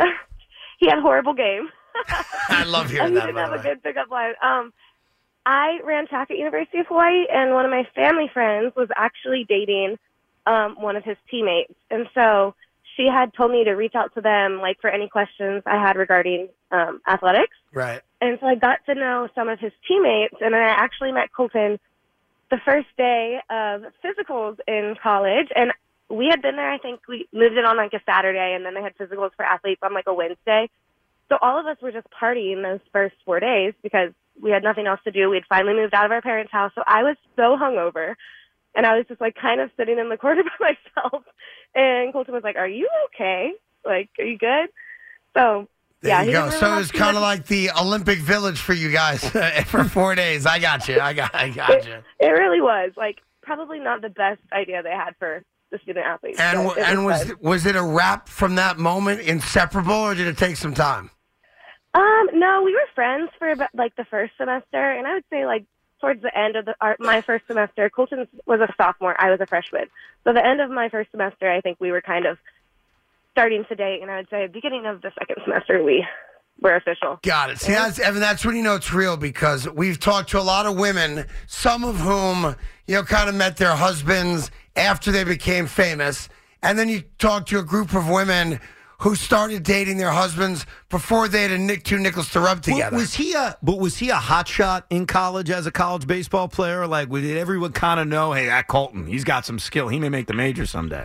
S10: He had a horrible game.
S7: I love
S10: he
S7: hearing that,
S10: didn't
S7: by
S10: have
S7: the
S10: a
S7: way.
S10: good pickup line. Um, I ran track at University of Hawaii, and one of my family friends was actually dating um, one of his teammates. And so she had told me to reach out to them, like, for any questions I had regarding um, athletics.
S7: Right.
S10: And so I got to know some of his teammates, and I actually met Colton the first day of physicals in college. And we had been there, I think we moved in on like a Saturday, and then they had physicals for athletes on like a Wednesday. So all of us were just partying those first four days because we had nothing else to do. We had finally moved out of our parents' house. So I was so hungover, and I was just like kind of sitting in the corner by myself. And Colton was like, "Are you okay? Like, are you good?" So
S7: There
S10: yeah,
S7: you
S10: he
S7: go.
S10: didn't really
S7: So
S10: have
S7: it's
S10: too
S7: kind of
S10: much-
S7: like the Olympic Village for you guys for four days. I got you. I got, I got
S10: It,
S7: you.
S10: it really was like probably not the best idea they had for the student athletes.
S7: And
S10: but
S7: w-
S10: it
S7: and was
S10: fun.
S7: was it a wrap from that moment, inseparable, or did it take some time?
S10: Um, no, we were friends for about, like the first semester, and I would say like towards the end of the our, my first semester, Colton was a sophomore, I was a freshman. So the end of my first semester, I think we were kind of starting to date, and I would say beginning of the second semester, we were official.
S7: Got it. See, that's, Evan, that's when you know it's real, because we've talked to a lot of women, some of whom, you know, kind of met their husbands after they became famous. And then you talk to a group of women who started dating their husbands before they had a nick, two nickels to rub together.
S8: Was he a but was he a hot shot in college as a college baseball player? Like, did everyone kind of know, hey, that Colton, he's got some skill. He may make the major someday.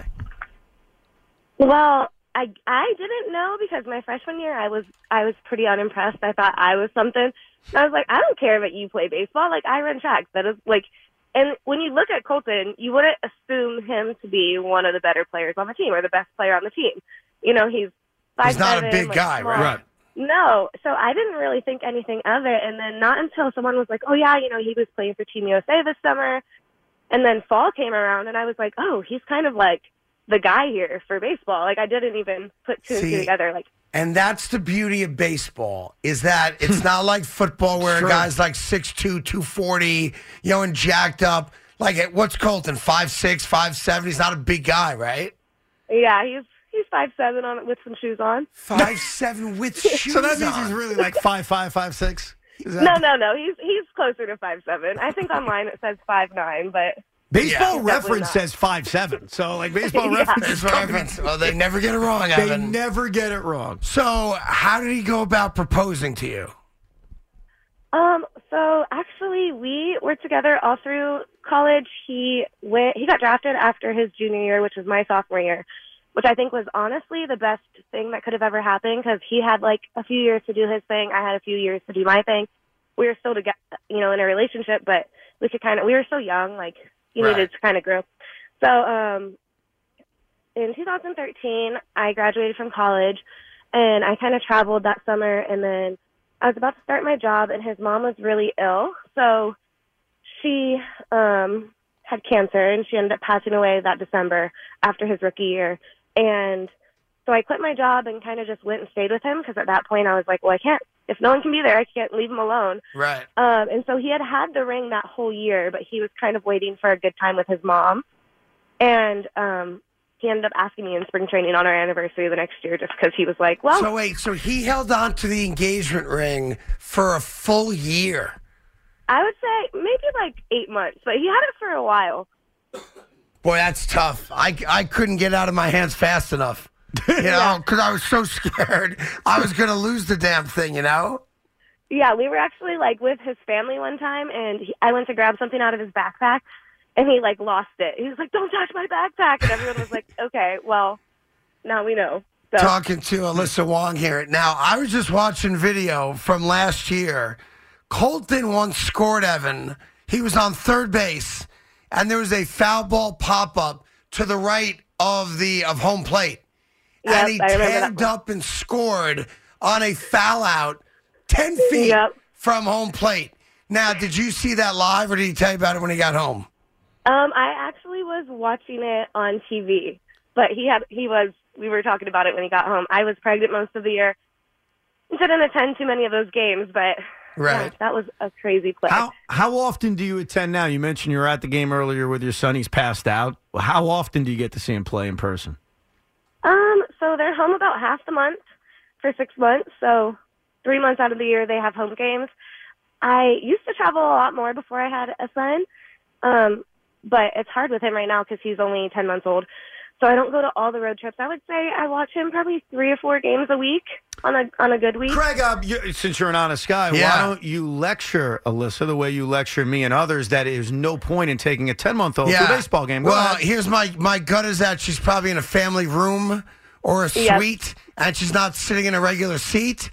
S10: Well, I I didn't know because my freshman year I was I was pretty unimpressed. I thought I was something. And I was like, I don't care that you play baseball. Like, I run track. That is like, and when you look at Colton, you wouldn't assume him to be one of the better players on the team or the best player on the team. You know, he's five
S7: He's not a
S10: seven,
S7: big
S10: like,
S7: guy,
S10: small.
S7: right?
S10: No, so I didn't really think anything of it. And then not until someone was like, oh, yeah, you know, he was playing for Team U S A this summer. And then fall came around, and I was like, oh, he's kind of like the guy here for baseball. Like, I didn't even put two and
S7: See,
S10: two together. Like,
S7: And that's the beauty of baseball, is that it's not like football where
S8: Sure.
S7: a guy's like six two, two forty, you know, and jacked up. Like, what's Colton? Five six, five seven. He's not a big guy, right?
S10: Yeah, he's he's five seven on it with some shoes on.
S7: Five seven with shoes
S8: So that means
S7: on.
S8: he's really like five five, five six. Is that
S10: No, no, no. He's he's closer to five seven. I think online it says five nine, but
S8: Baseball
S10: Yeah.
S8: Reference
S10: Definitely not.
S8: says five seven. So like Baseball
S10: Yeah.
S8: Reference is
S7: Baseball
S8: coming.
S7: Reference. Well, they never get it wrong,
S8: They
S7: Evan.
S8: never get it wrong.
S7: So, how did he go about proposing to you?
S10: Um, so actually we were together all through college. He went he got drafted after his junior year, which was my sophomore year, which I think was honestly the best thing that could have ever happened because he had like a few years to do his thing. I had a few years to do my thing. We were still together, you know, in a relationship, but we could kind of, we were so young, like he
S7: Right.
S10: needed to kind of grow. So, um, in two thousand thirteen, I graduated from college and I kind of traveled that summer, and then I was about to start my job and his mom was really ill. So she, um, had cancer and she ended up passing away that December after his rookie year. And so I quit my job and kind of just went and stayed with him because at that point I was like, well, I can't, if no one can be there, I can't leave him alone.
S7: Right.
S10: Um, and so he had had the ring that whole year, but he was kind of waiting for a good time with his mom. And um, he ended up asking me in spring training on our anniversary the next year just because he was like, well.
S7: So, wait, so he held on to the engagement ring for a full year.
S10: I would say maybe like eight months, but he had it for a while.
S7: Boy, that's tough. I, I couldn't get out of my hands fast enough, you know, because I was so scared I was going to lose the damn thing, you know?
S10: Yeah, we were actually like with his family one time, and he, I went to grab something out of his backpack, and he like lost it. He was like, "Don't touch my backpack," and everyone was like, "Okay, well, now we know." So.
S7: Talking to Alyssa Wong here. Now, I was just watching video from last year. Colton once scored, Evan. He was on third base, and there was a foul ball pop-up to the right of the of home plate.
S10: Yep,
S7: and he
S10: I remember that
S7: tagged
S10: one.
S7: up and scored on a foul out ten feet
S10: Yep.
S7: from home plate. Now, did you see that live, or did he tell you about it when he got home?
S10: Um, I actually was watching it on T V, but he had he was we were talking about it when he got home. I was pregnant most of the year. Didn't attend too many of those games, but
S7: Right.
S10: yeah, that was a crazy play.
S8: How how often do you attend now? You mentioned you were at the game earlier with your son. He's passed out. How often do you get to see him play in person?
S10: Um, so they're home about half the month for six months. So three months out of the year they have home games. I used to travel a lot more before I had a son, um, but it's hard with him right now because he's only ten months old. So I don't go to all the road trips. I would say I watch him probably three or four games a week on a on a good week.
S8: Craig, uh, you, since you're an honest guy,
S7: Yeah.
S8: why don't you lecture Alyssa the way you lecture me and others that there's no point in taking a ten-month-old to a baseball game? Go
S7: Well,
S8: ahead.
S7: here's my, my gut is that she's probably in a family room or a
S10: Yes.
S7: suite, and she's not sitting in a regular seat.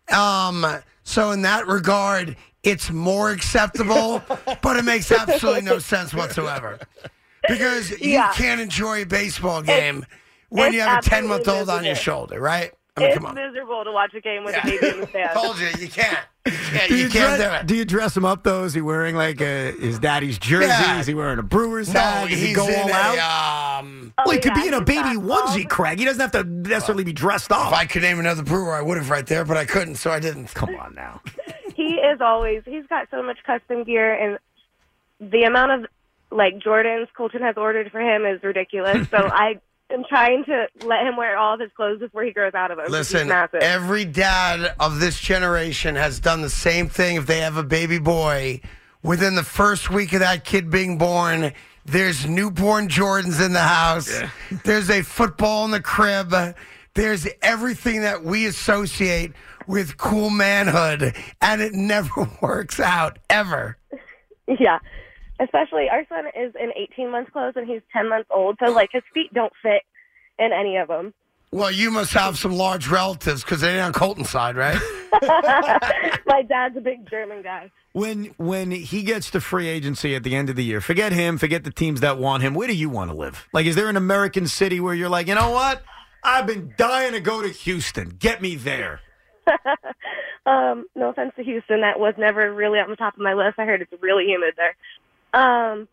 S7: Um, so in that regard, it's more acceptable, but it makes absolutely no sense whatsoever. Because you
S10: Yeah.
S7: can't enjoy a baseball game when
S10: it's
S7: you have a
S10: absolutely
S7: ten-month-old on your
S10: miserable.
S7: shoulder, right? I mean,
S10: It's
S7: come on.
S10: miserable to watch a game with a baby in the stands.
S7: Told you, you can't. You can't,
S8: do
S7: you
S8: you,
S7: can't
S8: dress,
S7: do it.
S8: do you dress him up, though? Is he wearing, like, a, his daddy's jersey?
S7: Yeah.
S8: Is he wearing a Brewers
S7: No,
S8: hat? Does he
S7: he's
S8: go
S7: in
S8: all
S7: a,
S8: out?
S7: um,
S10: Oh,
S8: well, he could
S10: yeah,
S8: be in a
S10: he's
S8: baby
S10: got all
S8: onesie,
S10: the-
S8: Craig. He doesn't have to necessarily be dressed up.
S7: if I could name another brewer, I would have right there, but I couldn't, so I didn't.
S8: Come on now.
S10: He is always, he's got so much custom gear, and the amount of, like, Jordans Colton has ordered for him is ridiculous. So I am trying to let him wear all of his clothes before he grows out of them. 'cause
S7: Listen,
S10: he's massive.
S7: every dad of this generation has done the same thing. If they have a baby boy, within the first week of that kid being born, there's newborn Jordans in the house. There's a football in the crib. There's everything that we associate with cool manhood, and it never works out, ever.
S10: Yeah. Especially, our son is in eighteen months clothes, and he's ten months old, so, like, his feet don't fit in any of them.
S7: Well, you must have some large relatives because they ain't on Colton's side, right?
S10: My dad's a big German guy.
S8: When when he gets to free agency at the end of the year, forget him, forget the teams that want him. Where do you want to live? Like, is there an American city where you're like, you know what? I've been dying to go to Houston. Get me there.
S10: Um, no offense to Houston, that was never really on the top of my list. I heard it's really humid there. Um,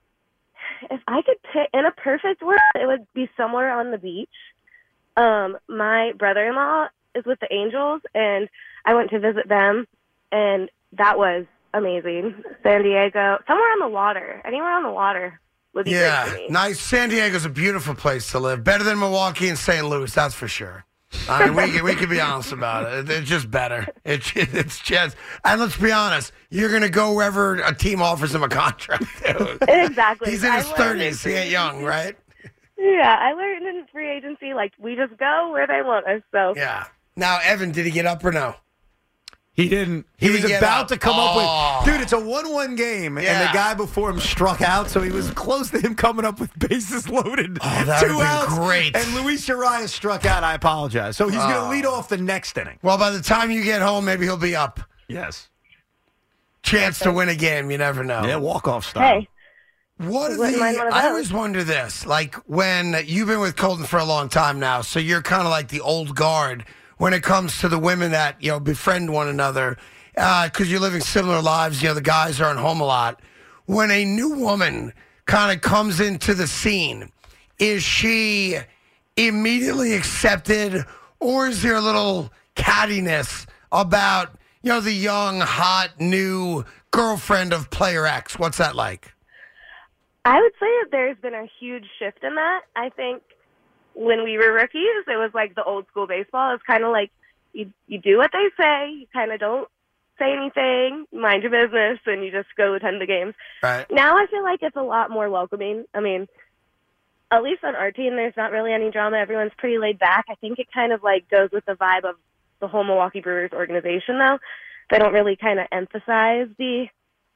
S10: if I could pick in a perfect world, it would be somewhere on the beach. Um, my brother-in-law is with the Angels, and I went to visit them, and that was amazing. San Diego, somewhere on the water, anywhere on the water would be great for
S7: Yeah,
S10: me.
S7: nice. San Diego's a beautiful place to live. Better than Milwaukee and Saint Louis, that's for sure. I mean, we can, we can be honest about it. It's just better. It's it's just, and let's be honest, you're going to go wherever a team offers him a contract. Dude.
S10: Exactly.
S7: He's in
S10: I
S7: his
S10: learned
S7: thirties.
S10: in
S7: He ain't
S10: free
S7: young,
S10: agency-
S7: right?
S10: Yeah, I learned in free agency, like, we just go where they want us, so.
S7: Yeah. Now, Evan, did he get up or no?
S8: He didn't. He,
S7: He
S8: was
S7: didn't get
S8: about
S7: up.
S8: to come
S7: Oh.
S8: up with, dude, it's a one one game, and
S7: Yeah.
S8: the guy before him struck out, so he was close to him coming up with bases loaded.
S7: Oh, that
S8: Two
S7: would've been
S8: outs,
S7: great.
S8: and Luis Urias struck out. I apologize. So he's going to lead
S7: Oh.
S8: off the next inning.
S7: Well, by the time you get home, maybe he'll be up.
S8: Yes.
S7: Chance to win a game. You never know.
S8: Yeah, walk-off style.
S10: Hey,
S7: What are
S10: Wouldn't mind one
S7: the?
S10: of
S7: I
S10: those.
S7: always wonder this. Like when you've been with Colton for a long time now, so you're kind of like the old guard when it comes to the women that you know befriend one another because you're living similar lives. You know, the guys aren't home a lot. When a new woman kind of comes into the scene, is she immediately accepted, or is there a little cattiness about you know the young, hot, new girlfriend of player X? What's that like?
S10: I would say that there's been a huge shift in that. I think when we were rookies, it was like the old school baseball. It's kind of like you you do what they say, you kind of don't say anything, mind your business, and you just go attend the games.
S7: Right.
S10: Now I feel like it's a lot more welcoming. I mean, at least on our team, there's not really any drama. Everyone's pretty laid back. I think it kind of like goes with the vibe of the whole Milwaukee Brewers organization, though. They don't really kind of emphasize the.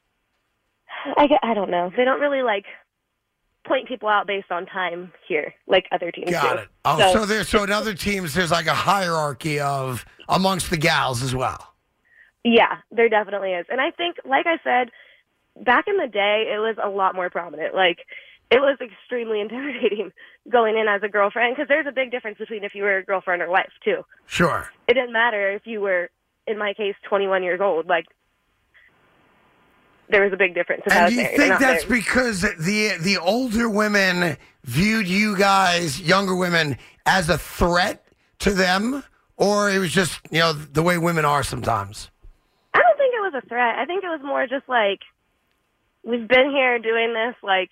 S10: I, get- I don't know. They don't really like point people out based on time here, like other teams
S7: Got
S10: do.
S7: it. Oh, so, there's so in other teams there's like a hierarchy of amongst the gals as well.
S10: Yeah, there definitely is. And I think, like I said, back in the day, it was a lot more prominent. Like, it was extremely intimidating going in as a girlfriend because there's a big difference between if you were a girlfriend or wife, too.
S7: Sure.
S10: It didn't matter if you were, in my case, twenty-one years old. Like, there was a big difference if I
S7: And
S10: was
S7: do you
S10: married or
S7: think
S10: not
S7: that's
S10: married.
S7: because the the older women viewed you guys, younger women, as a threat to them, or it was just you know the way women are sometimes?
S10: I don't think it was a threat. I think it was more just like, we've been here doing this, like,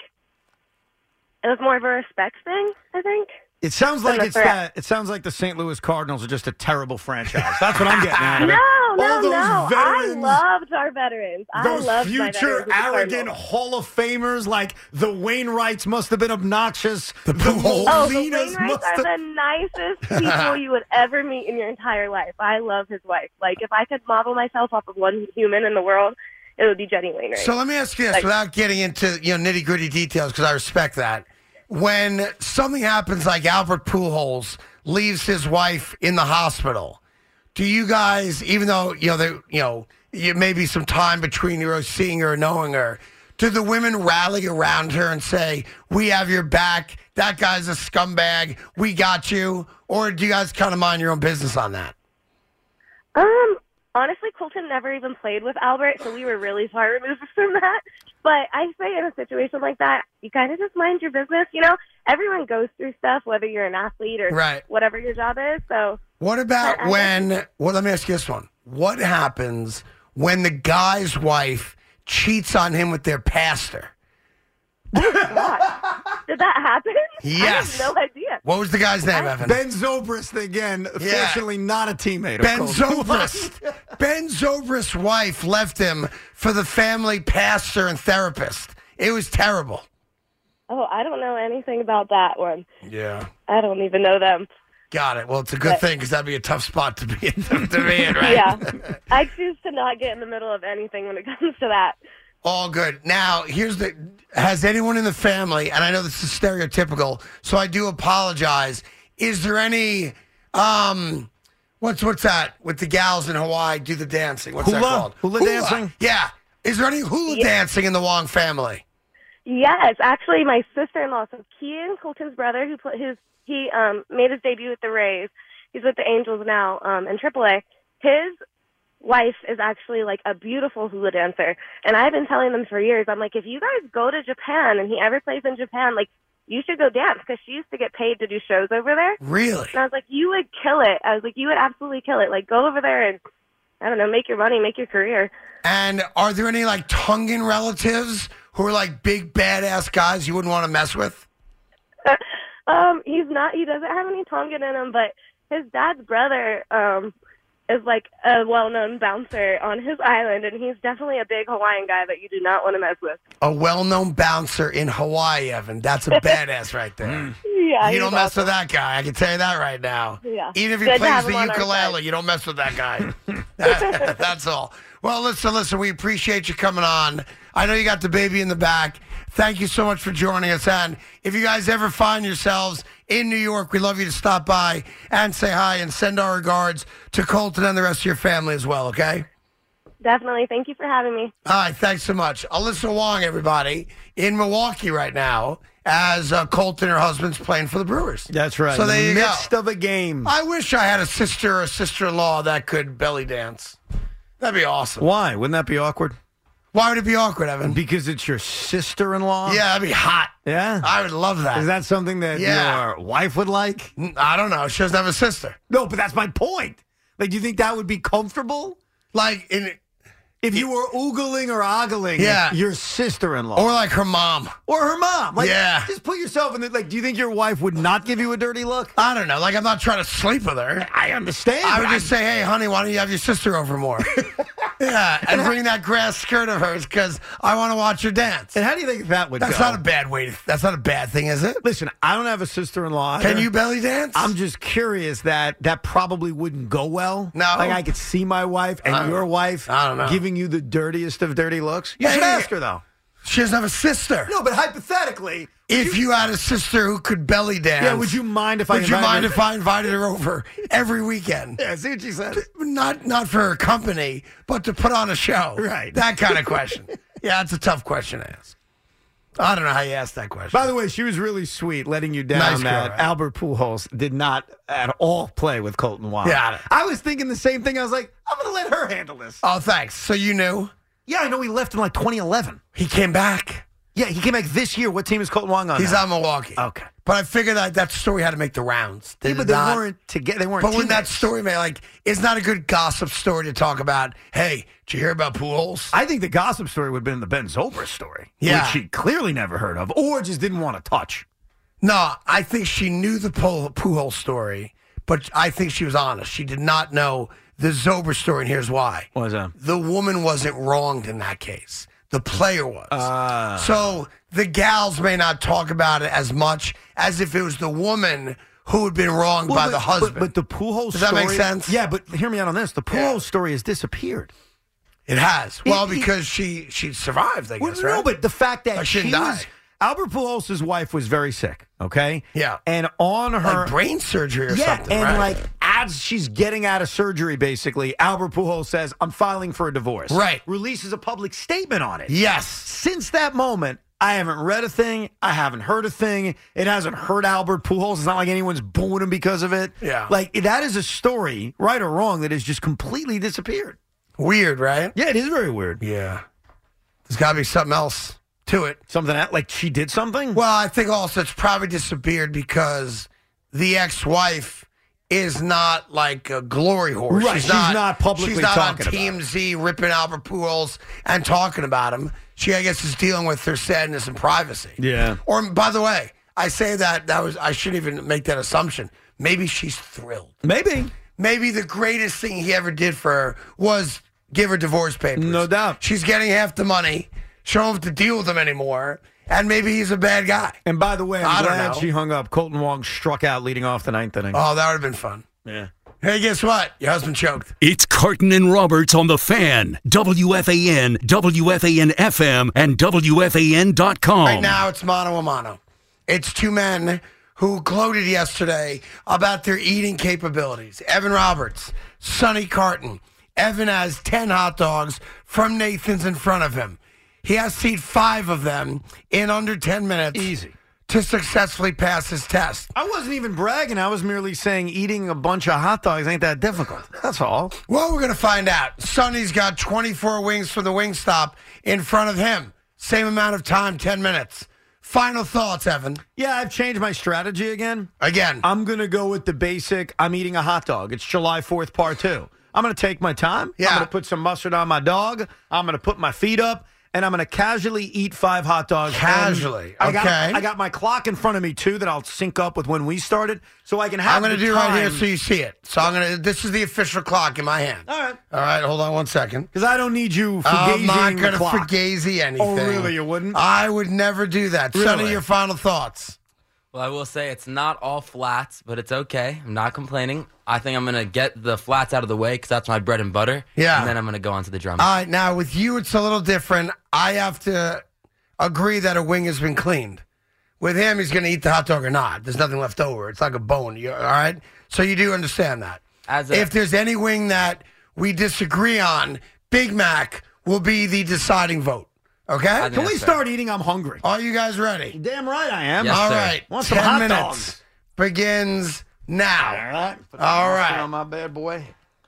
S10: it was more of a respect thing, I think.
S8: It sounds like
S10: Than a
S8: it's
S10: threat.
S8: that. It sounds like the Saint Louis Cardinals are just a terrible franchise. That's what I'm getting out of it.
S10: No,
S8: All
S10: no,
S8: those
S10: no.
S8: veterans,
S10: I loved our veterans. I
S8: those
S10: loved my veterans
S8: future
S10: with the
S8: arrogant
S10: Cardinals.
S8: Hall of Famers like the Wainwrights must have been obnoxious. The,
S7: Pujols.
S10: Oh, the
S8: Molinas
S10: Wainwrights
S8: must
S10: are
S8: have.
S10: the nicest people you would ever meet in your entire life. I love his wife. Like, if I could model myself off of one human in the world, it would be Jenny Wainwright.
S7: So let me ask you this,
S10: Like-
S7: without getting into you know nitty gritty details, because I respect that. When something happens like Albert Pujols leaves his wife in the hospital, do you guys, even though you know there, you know, it may be some time between you seeing her or knowing her, do the women rally around her and say, "We have your back. That guy's a scumbag. We got you," or do you guys kind of mind your own business on that?
S10: Um, honestly, Colton never even played with Albert, so we were really far removed from that. But I say in a situation like that, you kind of just mind your business. You know, everyone goes through stuff, whether you're an athlete or
S7: Right.
S10: whatever your job is. So
S7: What about
S10: I- I
S7: when, well, let me ask you this one. What happens when the guy's wife cheats on him with their pastor?
S10: did that happen?
S7: Yes.
S10: I have no idea.
S7: What was the guy's name, Evan?
S8: Ben Zobrist again, fortunately not a teammate. Of
S7: Ben
S8: Colton.
S7: Zobrist. Ben Zobrist's wife left him for the family pastor and therapist. It was terrible.
S10: Oh, I don't know anything about that one.
S7: Yeah.
S10: I don't even know them.
S7: Got it. Well, it's a good
S10: But-
S7: thing because that'd be a tough spot to be in, to be in, right?
S10: Yeah. I choose to not get in the middle of anything when it comes to that.
S7: All good. Now, here's the. Has anyone in the family, and I know this is stereotypical, so I do apologize. Is there any, um, what's what's that with the gals in Hawaii do the dancing? What's that
S8: Hula?
S7: called?
S8: Hula dancing?
S7: Yeah. Is there any hula
S10: Yeah.
S7: dancing in the Wong family?
S10: Yes, actually, my sister-in-law, so Kean, Colton's brother, who put his he um made his debut with the Rays. He's with the Angels now um, in triple A. His wife is actually like a beautiful hula dancer, and I've been telling them for years. I'm like, if you guys go to Japan and he ever plays in Japan, like you should go dance because she used to get paid to do shows over there.
S7: Really?
S10: And I was like, you would kill it. I was like, you would absolutely kill it. Like, go over there and I don't know, make your money, make your career.
S7: And are there any like Tongan relatives who are like big badass guys you wouldn't want to mess with?
S10: um, he's not. He doesn't have any Tongan in him, but his dad's brother um is like a well-known bouncer on his island, and he's definitely a big Hawaiian guy that you do not want to mess with.
S7: A well-known bouncer in Hawaii, Evan. That's a badass right there.
S10: Yeah,
S7: you
S10: he's
S7: don't mess
S10: awesome.
S7: with that guy. I can tell you that right now.
S10: Yeah.
S7: Even if he
S10: Good to
S7: plays
S10: have
S7: the
S10: him on our
S7: ukulele,
S10: side.
S7: you don't mess with that guy. That- that's all. Well, listen, listen, we appreciate you coming on. I know you got the baby in the back. Thank you so much for joining us. And if you guys ever find yourselves in New York, we'd love you to stop by and say hi and send our regards to Colton and the rest of your family as well, okay?
S10: Definitely. Thank you for having me.
S7: All right, thanks so much. Alyssa Wong, everybody, in Milwaukee right now as uh, Colton, her husband's playing for the Brewers.
S8: That's right.
S7: So there
S8: in
S7: you
S8: the
S7: go.
S8: midst of a game.
S7: I wish I had a sister or a sister-in-law that could belly dance. That'd be awesome.
S8: Why? Wouldn't that be awkward?
S7: Why would it be awkward, Evan?
S8: Because it's your sister-in-law?
S7: Yeah, that'd be hot.
S8: Yeah?
S7: I would love that.
S8: Is that something that
S7: Yeah.
S8: your wife would like?
S7: I don't know. She doesn't have a sister.
S8: No, but that's my point. Like, do you think that would be comfortable?
S7: Like, in,
S8: If you were oogling or ogling
S7: Yeah.
S8: your sister-in-law.
S7: or like her mom.
S8: Or her mom. Like,
S7: Yeah.
S8: Just put yourself in the, like, do you think your wife would not give you a dirty look?
S7: I don't know. Like, I'm not trying to sleep with her.
S8: I understand.
S7: I
S8: but
S7: would just say, hey, honey, why don't you have your sister over more? Yeah, and bring that grass skirt of hers because I want to watch her dance.
S8: And how do you think that would
S7: That's
S8: go?
S7: not a bad way. To, that's not a bad thing, is it?
S8: Listen, I don't have a sister-in-law.
S7: Can
S8: either.
S7: you belly dance?
S8: I'm just curious that that probably wouldn't go well.
S7: No.
S8: Like, I could see my wife and
S7: I don't-
S8: your wife
S7: I don't know.
S8: giving you the dirtiest of dirty looks. You should
S7: Hey.
S8: ask her, though.
S7: She doesn't have a sister.
S8: No, but hypothetically,
S7: If you had a sister who could belly dance,
S8: yeah, would you mind if I
S7: would you
S8: invited
S7: mind
S8: her?
S7: if I invited her over every weekend?
S8: Yeah, see what she said?
S7: Not not for her company, but to put on a show.
S8: Right.
S7: That kind of question. Yeah, it's a tough question to ask. I don't know how you asked that question.
S8: By the way, she was really sweet letting you down
S7: Nice girl,
S8: that
S7: right?
S8: Albert Pujols did not at all play with Colton Wong.
S7: Yeah.
S8: I was thinking the same thing. I was like, I'm going to let her handle this.
S7: Oh, thanks. So you knew?
S8: Yeah, I know he left in like twenty eleven.
S7: He came back.
S8: Yeah, he came back this year. What team is Colton Wong on
S7: He's
S8: now?
S7: on Milwaukee.
S8: Okay.
S7: But I figured that that story had to make the rounds. They
S8: Yeah, but
S7: did
S8: they
S7: not-
S8: weren't together. They weren't
S7: But when that
S8: teammates.
S7: story made, like, it's not a good gossip story to talk about. Hey, did you hear about Pujols?
S8: I think the gossip story would have been the Ben Zobrist story,
S7: Yeah.
S8: which she clearly never heard of or just didn't want to touch.
S7: No, I think she knew the Pu- Pujols story, but I think she was honest. She did not know the Zober story, and here's why.
S8: What was that?
S7: The woman wasn't wronged in that case. The player was.
S8: Ah.
S7: So the gals may not talk about it as much as if it was the woman who had been wronged
S8: Well,
S7: by
S8: but,
S7: the husband.
S8: But, but the Pujols
S7: Does that
S8: story,
S7: make sense?
S8: Yeah, but hear me out on this. The Pujols
S7: Yeah.
S8: story has disappeared.
S7: it has. Well,
S8: It- it-
S7: because she she survived, I
S8: Well,
S7: guess,
S8: no,
S7: right?
S8: but the fact that
S7: Or
S8: she
S7: she
S8: was
S7: died.
S8: Albert Pujols' wife was very sick. Okay.
S7: Yeah.
S8: And on her
S7: like brain surgery or
S8: yeah,
S7: something,
S8: and
S7: right?
S8: like as she's getting out of surgery, basically, Albert Pujols says, "I'm filing for a divorce."
S7: Right.
S8: Releases a public statement on it.
S7: Yes.
S8: Since that moment, I haven't read a thing. I haven't heard a thing. It hasn't hurt Albert Pujols. It's not like anyone's booing him because of it.
S7: Yeah.
S8: Like, that is a story, right or wrong, that has just completely disappeared.
S7: Weird, right?
S8: Yeah, it is very weird.
S7: Yeah. There's got to be something else to it.
S8: Something that, like she did something?
S7: Well, I think also it's probably disappeared because the ex-wife is not like a glory horse.
S8: Right, she's not publicly
S7: She's not
S8: talking
S7: on
S8: about
S7: T M Z ripping Albert Pujols and talking about him. She, I guess, is dealing with her sadness and privacy.
S8: Yeah.
S7: Or, by the way, I say that that was I shouldn't even make that assumption. Maybe she's thrilled.
S8: Maybe.
S7: Maybe the greatest thing he ever did for her was give her divorce papers.
S8: No doubt.
S7: She's getting half the money. She don't have to deal with him anymore. And maybe he's a bad guy.
S8: And by the way, I'm
S7: I don't
S8: glad
S7: know.
S8: she hung up. Colton Wong struck out leading off the ninth inning.
S7: Oh, that would have been fun.
S8: Yeah.
S7: Hey, guess what? Your husband choked.
S9: It's Carton and Roberts on the Fan, W F A N, W F A N F M, and W F A N dot com.
S7: Right now, it's mano a mano. It's two men who gloated yesterday about their eating capabilities. Evan Roberts, Sonny Carton. Evan has ten hot dogs from Nathan's in front of him. He has to eat five of them in under ten minutes.
S8: Easy.
S7: To successfully pass his test.
S8: I wasn't even bragging. I was merely saying eating a bunch of hot dogs ain't that difficult. That's all.
S7: Well, we're going to find out. Sonny's got twenty-four wings from the Wingstop in front of him. Same amount of time, ten minutes. Final thoughts, Evan.
S8: Yeah, I've changed my strategy again.
S7: Again.
S8: I'm going to go with the basic, I'm eating a hot dog. It's July fourth, part two. I'm going to take my time.
S7: Yeah.
S8: I'm going to put some mustard on my dog. I'm going to put my feet up. And I'm going to casually eat five hot dogs.
S7: Casually,
S8: I got,
S7: okay.
S8: I got my clock in front of me, too, that I'll sync up with when we started, so I can have
S7: I'm going to
S8: the
S7: do
S8: time.
S7: right here so you see it. So I'm going to, this is the official clock in my hand.
S8: All right.
S7: All right, hold on one second.
S8: Because I don't need you
S7: I'm not
S8: fugazing
S7: going
S8: the
S7: to
S8: clock.
S7: fugazi anything.
S8: Oh, really? You wouldn't?
S7: I would never do that.
S8: Really?
S7: Sonny, your final thoughts.
S11: Well, I will say it's not all flats, but it's okay. I'm not complaining. I think I'm going to get the flats out of the way because that's my bread and butter.
S7: Yeah.
S11: And then I'm going to go on to the drum.
S7: All right, now with you, it's a little different. I have to agree that a wing has been cleaned. With him, he's going to eat the hot dog or not. There's nothing left over. It's like a bone. You, all right? So you do understand that.
S11: As a,
S7: If there's any wing that we disagree on, Big Mac will be the deciding vote. Okay?
S11: I think
S8: Can we
S11: that's
S8: start eating? I'm hungry.
S7: Are you guys ready?
S8: Damn right I am.
S11: Yes,
S7: All
S11: sir.
S7: right.
S8: Want some
S7: ten
S8: hot
S7: minutes
S8: dogs.
S7: begins now.
S8: All right. Put
S7: All
S8: some
S7: right.
S8: mustard on my bad boy.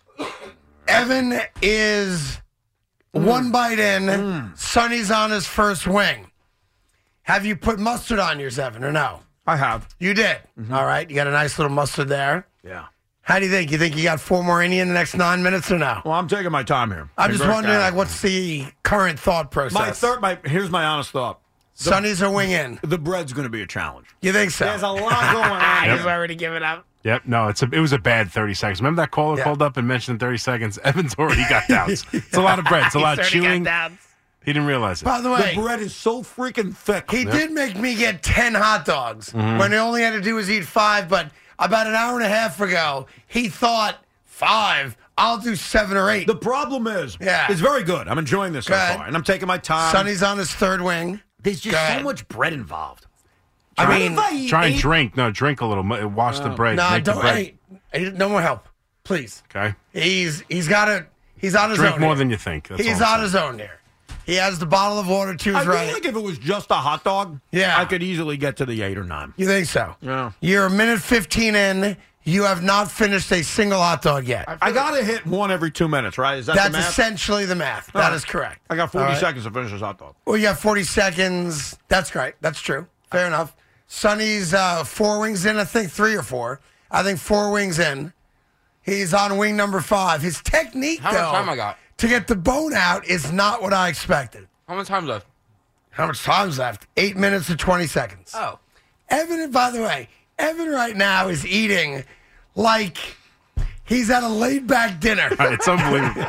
S7: Evan is one bite in. Sonny's on his first wing. Have you put mustard on yours, Evan, or no?
S8: I have.
S7: You did. All right. You got a nice little mustard there.
S8: Yeah.
S7: How do you think? You think you got four more in you in the next nine minutes or no?
S8: Well, I'm taking my time here.
S7: I'm
S8: Be
S7: just
S8: very
S7: wondering, like,
S8: careful.
S7: what's the current thought process?
S8: My third. My here's my honest thought.
S7: Sonny's a wing in.
S8: The bread's going to be a challenge.
S7: You think so?
S8: There's a lot going on.
S7: He's already given up.
S12: Yep, no, it's a, it was a bad thirty seconds. Remember that caller
S7: Yeah.
S12: called up and mentioned thirty seconds? Evan's already got doubts. It's a lot of bread. It's a lot of chewing. He didn't realize it.
S7: By the way,
S8: The bread is so freaking thick.
S7: he did make me get ten hot dogs when he only had to do was eat five, but about an hour and a half ago, he thought, five, I'll do seven or eight.
S8: The problem is,
S7: Yeah.
S8: it's very good. I'm enjoying this
S7: Go
S8: so
S7: ahead.
S8: far, and I'm taking my time.
S7: Sonny's on his third wing.
S8: There's just
S7: Go
S8: so
S7: ahead.
S8: much bread involved.
S7: I
S8: What
S7: mean,
S8: if I eat
S12: Try and
S8: eight-
S12: drink. No, drink a little. mu- Wash the bread.
S7: no,
S12: Make the
S7: don't.
S12: bread.
S7: Hey, hey, no more help, please.
S12: Okay.
S7: He's he's got to. He's on his
S12: Drink
S7: own.
S12: more
S7: here.
S12: than you think. That's
S7: He's
S12: all I'm
S7: on his own here. He has the bottle of water to
S8: I
S7: his
S8: feel
S7: right.
S8: like if it was just a hot dog,
S7: Yeah.
S8: I could easily get to the eight or nine.
S7: You think so?
S8: Yeah.
S7: You're a minute fifteen in. You have not finished a single hot dog yet.
S8: I got to hit one every two minutes, right? Is that
S7: That's
S8: the math?
S7: essentially the math.
S8: All
S7: That
S8: right.
S7: is correct.
S8: I got forty
S7: All right.
S8: seconds to finish this hot dog.
S7: Well, you have forty seconds. That's great. That's true. Fair enough. Sonny's uh, four wings in, I think three or four. I think four wings in. He's on wing number five. His technique,
S11: How
S7: though,
S11: much time I got?
S7: to get the bone out is not what I expected.
S11: How much time left?
S7: How much time's left? Eight minutes and twenty seconds.
S11: Oh.
S7: Evan, by the way, Evan right now is eating like he's at a laid-back dinner.
S12: It's unbelievable.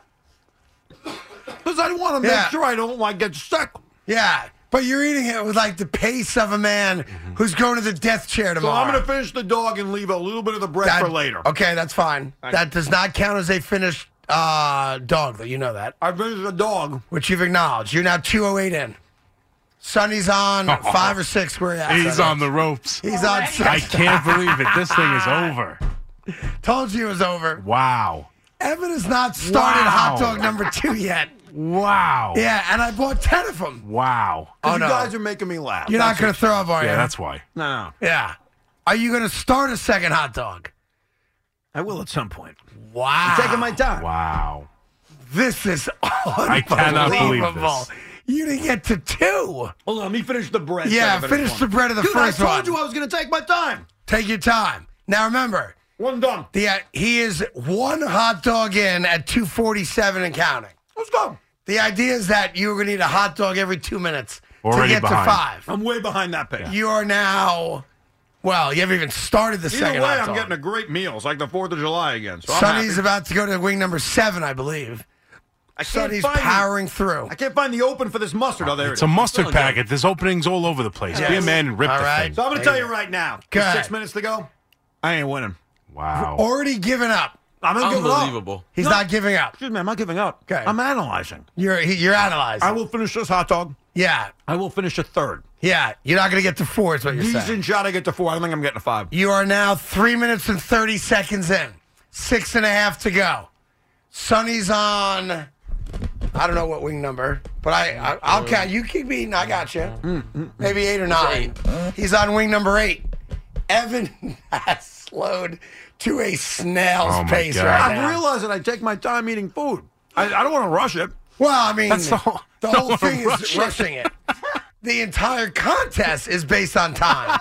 S8: Because I want to make
S7: Yeah.
S8: sure I don't like get sick.
S7: Yeah, but you're eating it with like the pace of a man who's going to the death chair
S8: So
S7: tomorrow.
S8: I'm going to finish the dog and leave a little bit of the bread
S7: That-
S8: for later.
S7: Okay, that's fine.
S8: Thank
S7: that does not count as a finished uh, dog, though. You know that,
S8: I finished the dog.
S7: which you've acknowledged. You're now two oh eight in. Sonny's on five or six. Where you at?
S12: He's
S7: Sonny?
S12: on the ropes.
S7: He's on six.
S12: I can't believe it. This thing is over.
S7: Told you it was over.
S12: Wow.
S7: Evan has not started
S12: Wow.
S7: hot dog number two yet.
S12: Wow.
S7: Yeah, and I bought ten of them.
S12: Wow.
S7: Oh,
S8: you
S7: no.
S8: guys are making me laugh.
S7: You're not
S8: That's
S7: going to throw up, are you?
S12: Yeah, that's why.
S8: No, no.
S7: Yeah. Are you going to start a second hot dog?
S8: I will at some point.
S7: Wow.
S8: I'm taking my time.
S12: Wow.
S7: This is
S12: I cannot believe
S7: unbelievable.
S12: this.
S7: You didn't get to two.
S8: Hold on, let me finish the bread.
S7: Yeah,
S8: so I
S7: finish
S8: one.
S7: the bread of the
S8: Dude,
S7: first
S8: I told
S7: one.
S8: you I was going to take my time.
S7: Take your time. Now remember,
S8: One done.
S7: the uh, he is one hot dog in at two forty-seven and counting.
S8: Let's go.
S7: The idea is that you're going to eat a hot dog every two minutes
S12: Already
S7: to get
S12: behind.
S7: to five.
S8: I'm way behind that pace.
S7: You are now, well, you haven't even started the
S8: Either
S7: second
S8: way,
S7: hot
S8: I'm
S7: dog.
S8: getting a great meal. It's like the fourth of July again. So I'm
S7: Sonny's
S8: happy.
S7: about to go to wing number seven, I believe.
S8: I can't
S7: Sonny's
S8: find
S7: powering
S8: the,
S7: through.
S8: I can't find the open for this mustard. Oh, there
S12: It's
S8: it
S12: a
S8: is.
S12: mustard
S8: Feeling good.
S12: packet. There's openings all over the place. Be a
S7: Yes.
S12: man and rip
S7: All
S12: the
S7: right.
S12: thing.
S8: So I'm going to tell you right now.
S7: Go
S8: with
S7: ahead.
S8: Six minutes to go. I ain't winning.
S12: Wow.
S7: Already given up.
S8: I'm not giving up.
S11: Unbelievable.
S7: He's
S8: No.
S7: not giving up.
S8: Excuse me, I'm not giving up.
S7: Okay.
S8: I'm analyzing.
S7: You're he- you're analyzing.
S8: I will finish this hot dog.
S7: Yeah,
S8: I will finish a third.
S7: yeah. You're not going to get to four. Is what you're saying.
S8: Decent shot. I get to four. I don't think I'm getting to five.
S7: You are now three minutes and thirty seconds in. Six and a half to go. Sonny's on. I don't know what wing number, but I, I I'll count. You keep eating. I got you. Maybe eight or nine. He's on wing number eight. Evan has slowed to a snail's
S12: Oh, my
S7: pace
S12: God.
S7: right
S8: I'm
S7: now.
S8: realizing I take my time eating food. I, I don't want to rush it.
S7: Well, I mean,
S12: That's the whole-
S7: the
S12: don't
S7: whole
S12: wanna
S7: thing is
S12: rush it.
S7: rushing it. The entire contest is based on time.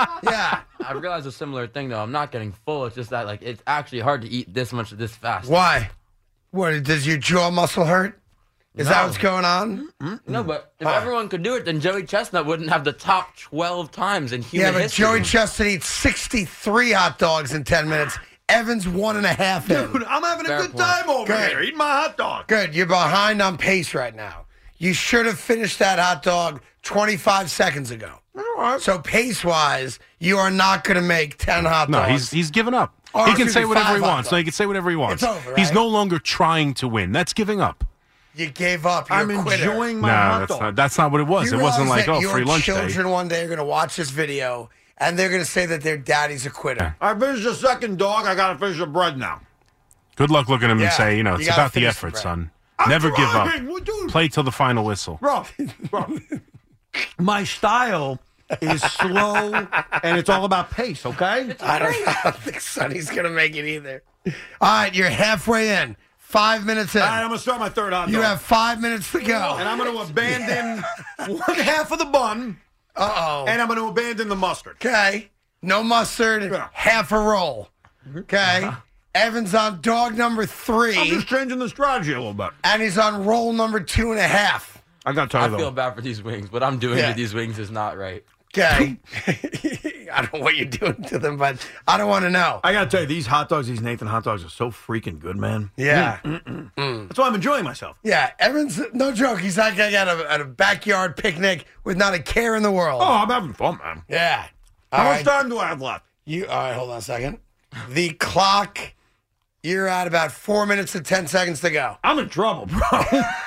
S7: Yeah.
S11: I realized a similar thing though. I'm not getting full. It's just that like it's actually hard to eat this much this fast.
S7: Why? What, does your jaw muscle hurt? Is
S11: No.
S7: that what's going on?
S11: No, but if
S7: Oh.
S11: everyone could do it, then Joey Chestnut wouldn't have the top twelve times in human
S7: Yeah, but
S11: history.
S7: Joey Chestnut eats sixty-three hot dogs in ten minutes. Evan's one and a half in.
S8: Dude, I'm having
S7: Fair
S8: a good
S7: point.
S8: time over
S7: Good.
S8: here. Eating my hot dog.
S7: Good. You're behind on pace right now. You should have finished that hot dog twenty-five seconds ago. So pace-wise, you are not going to make ten hot
S12: No,
S7: dogs.
S12: he's he's given up.
S7: Or
S12: he can
S7: excuse
S12: say
S7: me,
S12: whatever
S7: five
S12: he
S7: hot
S12: wants. No, he
S7: dogs.
S12: can say whatever he wants.
S7: It's over,
S12: He's
S7: right?
S12: no longer trying to win. That's giving up.
S7: You gave up. You're
S8: I'm
S7: a quitter.
S8: enjoying my
S12: no,
S8: hot
S12: that's
S8: dog.
S12: not. That's not what it was.
S7: You
S12: It wasn't
S7: realize
S12: like
S7: that
S12: oh,
S7: your
S12: free lunch
S7: children
S12: day.
S7: one day are going to watch this video, and they're going to say that their daddy's a quitter.
S8: I finished the second dog. I got to finish the bread now.
S12: Good luck looking at him
S7: Yeah,
S12: and say, you know,
S7: you
S12: it's
S7: gotta
S12: about the
S7: finish the
S12: effort,
S7: bread.
S12: son.
S8: I'm
S12: Never give up.
S8: driving. Well, dude.
S12: Play till the final whistle.
S8: Bro, bro, my style is slow, and it's all about pace, okay?
S7: I don't, I don't think Sonny's going to make it either. All right, you're halfway in. Five minutes in.
S8: All right, I'm going to start my third hot dog.
S7: You have five minutes to go.
S8: And I'm going to abandon one half of the bun,
S7: Uh-oh.
S8: and I'm going to abandon the mustard.
S7: Okay. No mustard,
S8: Yeah.
S7: half a roll. Okay. Evan's on dog number
S8: I'm
S7: three,
S8: just changing the strategy a little bit.
S7: and he's on roll number two and a half.
S8: I got
S11: I
S8: tired of
S11: feel
S8: them.
S11: bad for these wings. What I'm doing
S7: Yeah.
S11: to these wings is not right.
S7: Okay. I don't know what you're doing to them, but I don't want to know.
S8: I got to tell you, these hot dogs, these Nathan hot dogs are so freaking good, man.
S7: Yeah.
S8: That's why I'm enjoying myself.
S7: Yeah. Evan's, no joke, he's like at a, at a backyard picnic with not a care in the world.
S8: Oh, I'm having fun, man.
S7: Yeah.
S8: How
S7: All
S8: much
S7: right.
S8: time do I have left?
S7: You, all right, hold on a second. The clock, you're at about four minutes and ten seconds to go.
S8: I'm in trouble, bro.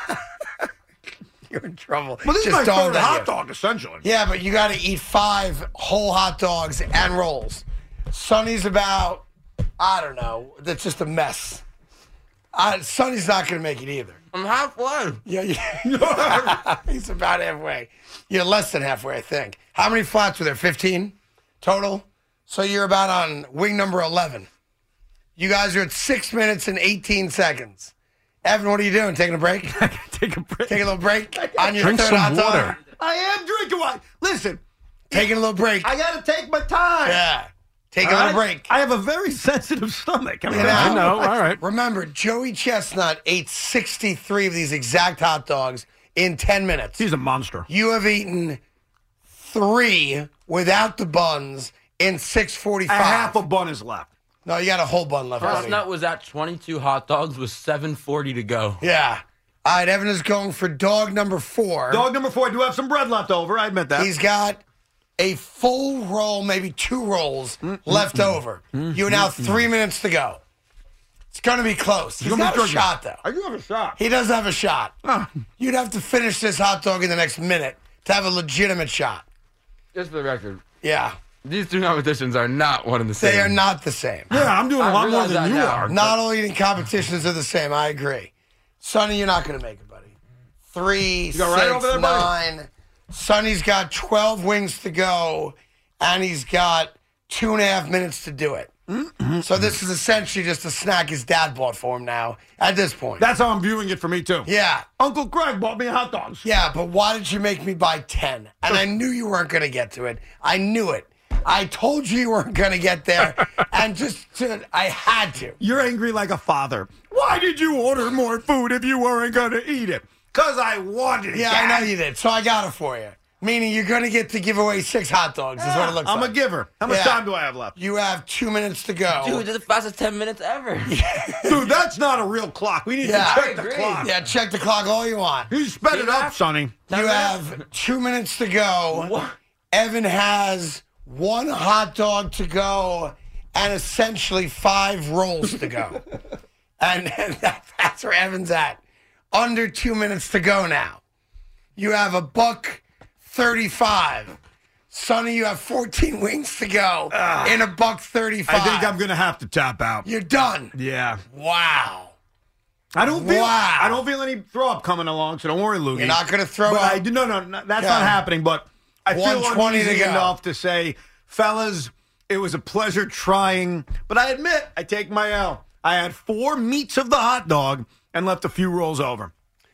S7: You're in trouble.
S8: Well, this
S7: Just
S8: is my
S7: dawned
S8: third
S7: on
S8: hot
S7: you.
S8: dog, essentially.
S7: Yeah, but you got to eat five whole hot dogs and rolls. Sonny's about, I don't know, that's just a mess. Uh, Sonny's not going to make it either.
S11: I'm halfway.
S7: Yeah, yeah. He's about halfway. You're less than halfway, I think. How many flats were there? fifteen total? So you're about on wing number eleven. You guys are at six minutes and eighteen seconds. Evan, what are you doing? Taking a break?
S8: Take a break.
S7: Taking a little break on your
S12: Drink
S7: third
S12: some
S7: hot dog?
S12: water.
S8: I am drinking wine. Listen,
S7: Taking a little break.
S8: I got to take my time.
S7: Yeah. Take a
S8: All
S7: little
S8: right?
S7: break.
S8: I have a very sensitive stomach. I mean,
S7: You know?
S12: I know. All right.
S7: Remember, Joey Chestnut ate sixty-three of these exact hot dogs in ten minutes.
S8: He's a monster.
S7: You have eaten three without the buns in six
S8: A
S7: forty-five.
S8: half a bun is left.
S7: No, you got a whole bun left.
S11: First
S7: buddy.
S11: nut was at twenty-two hot dogs with seven forty to go.
S7: Yeah. All right, Evan is going for dog number four.
S8: Dog number four, I do have some bread left over. I admit that.
S7: He's got a full roll, maybe two rolls left over. You now three minutes to go. It's going to be close. He's
S8: gonna be
S7: got a
S8: drinking.
S7: shot, though.
S8: I do have a shot.
S7: He does have a shot.
S8: Ah.
S7: You'd have to finish this hot dog in the next minute to have a legitimate shot.
S11: Just for the record,
S7: Yeah.
S11: these two competitions are not one and the same.
S7: They are not the same.
S8: Yeah, I'm doing a
S11: I
S8: lot more
S11: realize
S8: than
S11: that
S8: you
S11: now.
S8: are.
S7: Not all eating competitions are the same. I agree. Sonny, you're not going to make it, buddy. Three,
S8: got right
S7: six,
S8: over there, buddy?
S7: nine. Sonny's got twelve wings to go, and he's got two and a half minutes to do it.
S8: Mm-hmm.
S7: So this is essentially just a snack his dad bought for him now at this point.
S8: That's how I'm viewing it for me, too.
S7: yeah.
S8: Uncle Craig bought me hot dogs.
S7: Yeah, but why did you make me buy ten? And I knew you weren't going to get to it. I knew it. I told you you weren't going to get there, and just to, I had to.
S8: You're angry like a father. Why did you order more food if you weren't going to eat it? Because I wanted it.
S7: Yeah, I know you did. So I got it for you. Meaning you're going to get to give away six hot dogs is what it looks
S8: I'm
S7: like.
S8: a giver. How much
S7: Yeah.
S8: time do I have left?
S7: You have two minutes to go.
S11: Dude, this is the fastest ten minutes ever.
S8: Dude, that's not a real clock. We need
S7: Yeah.
S8: to
S7: I
S8: check the
S11: agree.
S8: clock.
S7: Yeah, check the clock all you want.
S8: You sped it up, Sonny.
S7: You have two minutes to go.
S11: What?
S7: Evan has one hot dog to go and essentially five rolls to go. and and that, that's where Evan's at. Under two minutes to go now. You have a buck thirty-five. Sonny, you have fourteen wings to go in a buck thirty-five.
S8: I think I'm going to have to tap out.
S7: You're done.
S8: Yeah.
S7: Wow.
S8: I don't feel
S7: Wow.
S8: I don't feel any throw up coming along, so don't worry, Loogie.
S7: You're not going to throw
S8: But
S7: up.
S8: I do, no, no, no, that's
S7: Okay.
S8: not happening. But I feel
S7: one twenty to
S8: uneasy
S7: go.
S8: enough to say, fellas, it was a pleasure trying. But I admit, I take my L. I had four meats of the hot dog and left a few rolls over.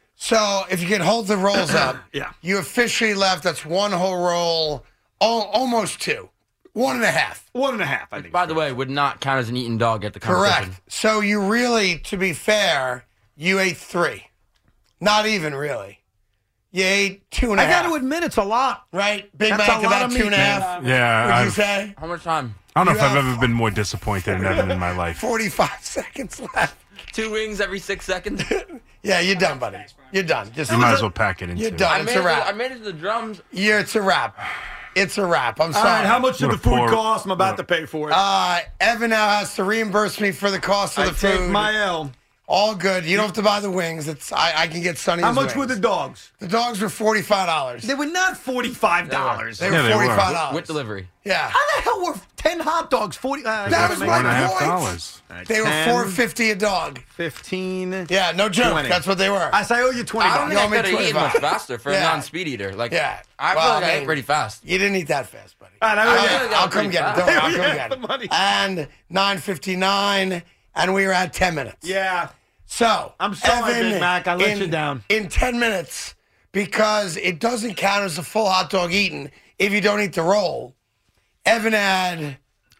S7: So if you can hold the rolls up,
S8: Yeah.
S7: you officially left. That's one whole roll, al- almost two. One and a half.
S8: One and a half, I
S11: Which,
S8: think.
S11: by the way, would not count as an eaten dog at the competition.
S7: Correct. So you really, to be fair, you ate three. Not even really. You ate two and a
S8: I
S7: half.
S8: got to admit, it's a lot.
S7: Right? Big
S8: That's
S7: Mac
S8: a lot
S7: about
S8: of
S7: two
S8: meat,
S7: and a half.
S8: man.
S12: Yeah,
S7: What'd you
S12: I've-
S7: say?
S11: How much time?
S12: I don't know
S7: You
S12: if I've
S7: have-
S12: ever been more disappointed in Evan in my life.
S7: forty-five seconds left.
S11: Two wings every six seconds.
S7: Yeah, you're done, buddy. You're done. Just
S12: You might as well pack it in.
S7: You're
S12: two.
S7: done.
S11: I
S7: It's
S11: made,
S7: a
S11: it to, I
S7: wrap.
S11: made it to the drums.
S7: Yeah, it's a wrap. It's a wrap. I'm
S8: All
S7: sorry.
S8: right, how much did
S12: What
S8: the
S12: a
S8: food
S12: poor-
S8: cost? I'm about to pay for it.
S7: Uh, Evan now has to reimburse me for the cost of
S8: I
S7: the
S8: take
S7: food.
S8: my L.
S7: All good. You don't have to buy the wings. It's I, I can get Sonny's
S8: How much
S7: wings.
S8: were the dogs?
S7: The dogs were forty-five dollars.
S8: They were not forty-five dollars.
S7: They
S12: Yeah,
S7: were
S12: they were.
S7: forty-five dollars.
S11: With delivery.
S7: Yeah.
S8: How the hell were ten hot dogs forty? Uh,
S7: That
S8: gotta
S7: was
S8: make
S7: my
S12: One and a half
S7: point.
S12: dollars.
S7: They were
S8: ten,
S7: four fifty a dog.
S8: fifteen.
S7: Yeah, no joke.
S8: twenty.
S7: That's what they were.
S8: I say, I owe you twenty
S11: I don't
S8: bucks.
S11: think I
S7: You
S11: could
S7: owe me
S11: have eaten much
S7: twenty-five.
S11: faster for
S7: Yeah.
S11: a non-speed eater. Like,
S7: Yeah.
S11: I
S7: Well,
S11: feel like
S7: I
S11: I
S7: mean-
S11: ate pretty fast.
S7: You didn't eat that fast, buddy.
S8: All right, I owe
S7: I'll,
S8: you-
S11: yeah,
S7: I'll
S11: yeah,
S7: come
S11: pretty
S7: get it.
S11: fast.
S7: Don't worry, I'll come
S8: Yeah,
S7: get
S8: the
S7: it.
S8: money.
S7: And nine fifty-nine, and we were at ten minutes.
S8: Yeah.
S7: So
S8: I'm sorry,
S7: Evan,
S8: Big Mac. I let
S7: in,
S8: you down.
S7: in ten minutes because it doesn't count as a full hot dog eaten if you don't eat the roll. Evan had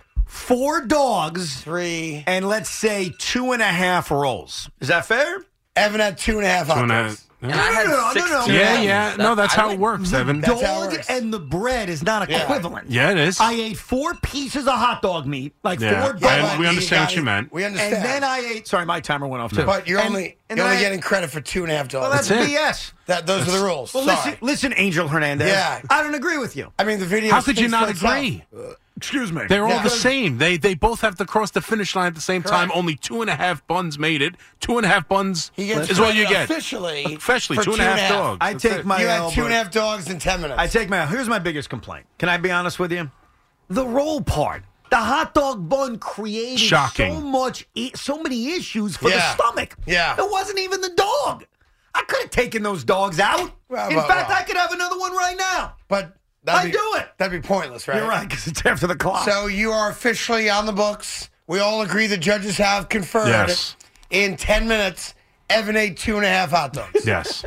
S8: Four dogs
S7: three.
S8: and let's say two and a half rolls. Is that fair?
S7: Evan had two and a half hot
S12: Two and a-
S7: dogs.
S11: And I had
S8: No, no, no,
S11: six
S8: no, no.
S11: two
S12: Yeah,
S11: wings.
S12: yeah. No, that's
S11: I
S12: how
S11: like-
S12: it works, Evan.
S7: That's how it
S8: Dog
S7: works.
S8: and the bread is not
S7: Yeah.
S8: equivalent.
S12: Yeah, it is.
S8: I ate four pieces of hot dog meat, like
S12: Yeah.
S8: four
S12: Yeah,
S8: dogs.
S12: and we understand what you meant.
S7: We
S8: And
S7: understand.
S8: then I ate. Sorry, my timer went off too.
S7: but you're
S8: And-
S7: only
S8: and
S7: you're
S8: then
S7: only
S8: I-
S7: getting credit for two and a half dollars.
S8: Well, that's
S12: That's it.
S8: B S.
S7: that those are the rules.
S8: Well,
S7: Sorry.
S8: listen, listen, Angel Hernandez.
S7: Yeah.
S8: I don't agree with you.
S7: I mean, the video.
S12: How could you
S7: speaks
S12: not
S7: for itself.
S12: agree?
S8: Excuse me.
S12: They're all
S7: Yeah.
S12: the same. They they both have to cross the finish line at the same time.
S7: Correct.
S12: Only two and a half buns made it. Two and a half buns
S7: He gets
S12: is what you
S7: credit
S12: get.
S7: officially.
S12: Officially,
S7: for
S12: two and a half dogs.
S8: I
S12: That's
S8: take
S12: it.
S8: my
S7: You
S8: L,
S7: had two
S8: but-
S7: and a half dogs in ten minutes.
S8: I take my. Here's my biggest complaint. Can I be honest with you? The roll part. The hot dog bun created
S12: Shocking.
S8: so much, i- so many issues for
S7: Yeah.
S8: the stomach.
S7: Yeah.
S8: It wasn't even the dog. I could have taken those dogs out.
S7: Well,
S8: In
S7: well,
S8: fact,
S7: well.
S8: I could have another one right now.
S7: But that'd
S8: I'd
S7: be,
S8: do it.
S7: That'd be pointless, right?
S8: You're right, because it's after the clock.
S7: So you are officially on the books. We all agree the judges have confirmed.
S12: Yes.
S7: In ten minutes, Evan ate two and a half hot dogs.
S12: Yes.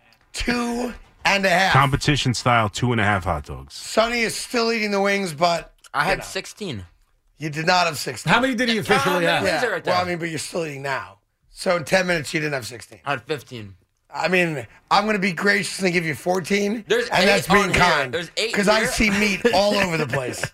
S7: Two and a half.
S12: Competition style two and a half hot dogs.
S7: Sonny is still eating the wings, but
S11: I
S7: you
S11: had
S7: know,
S11: sixteen.
S7: you did not have sixteen.
S8: How many did he officially
S11: Uh,
S8: have?
S11: Wings
S7: Yeah.
S11: are right there.
S7: Well, I mean, but you're still eating now. So in ten minutes, you didn't have sixteen.
S11: I had fifteen.
S7: I mean, I'm going to be gracious and give you fourteen.
S11: There's
S7: and
S11: eight
S7: that's being
S11: on here.
S7: kind.
S11: There's eight
S7: Because I
S11: here.
S7: see meat all over the place.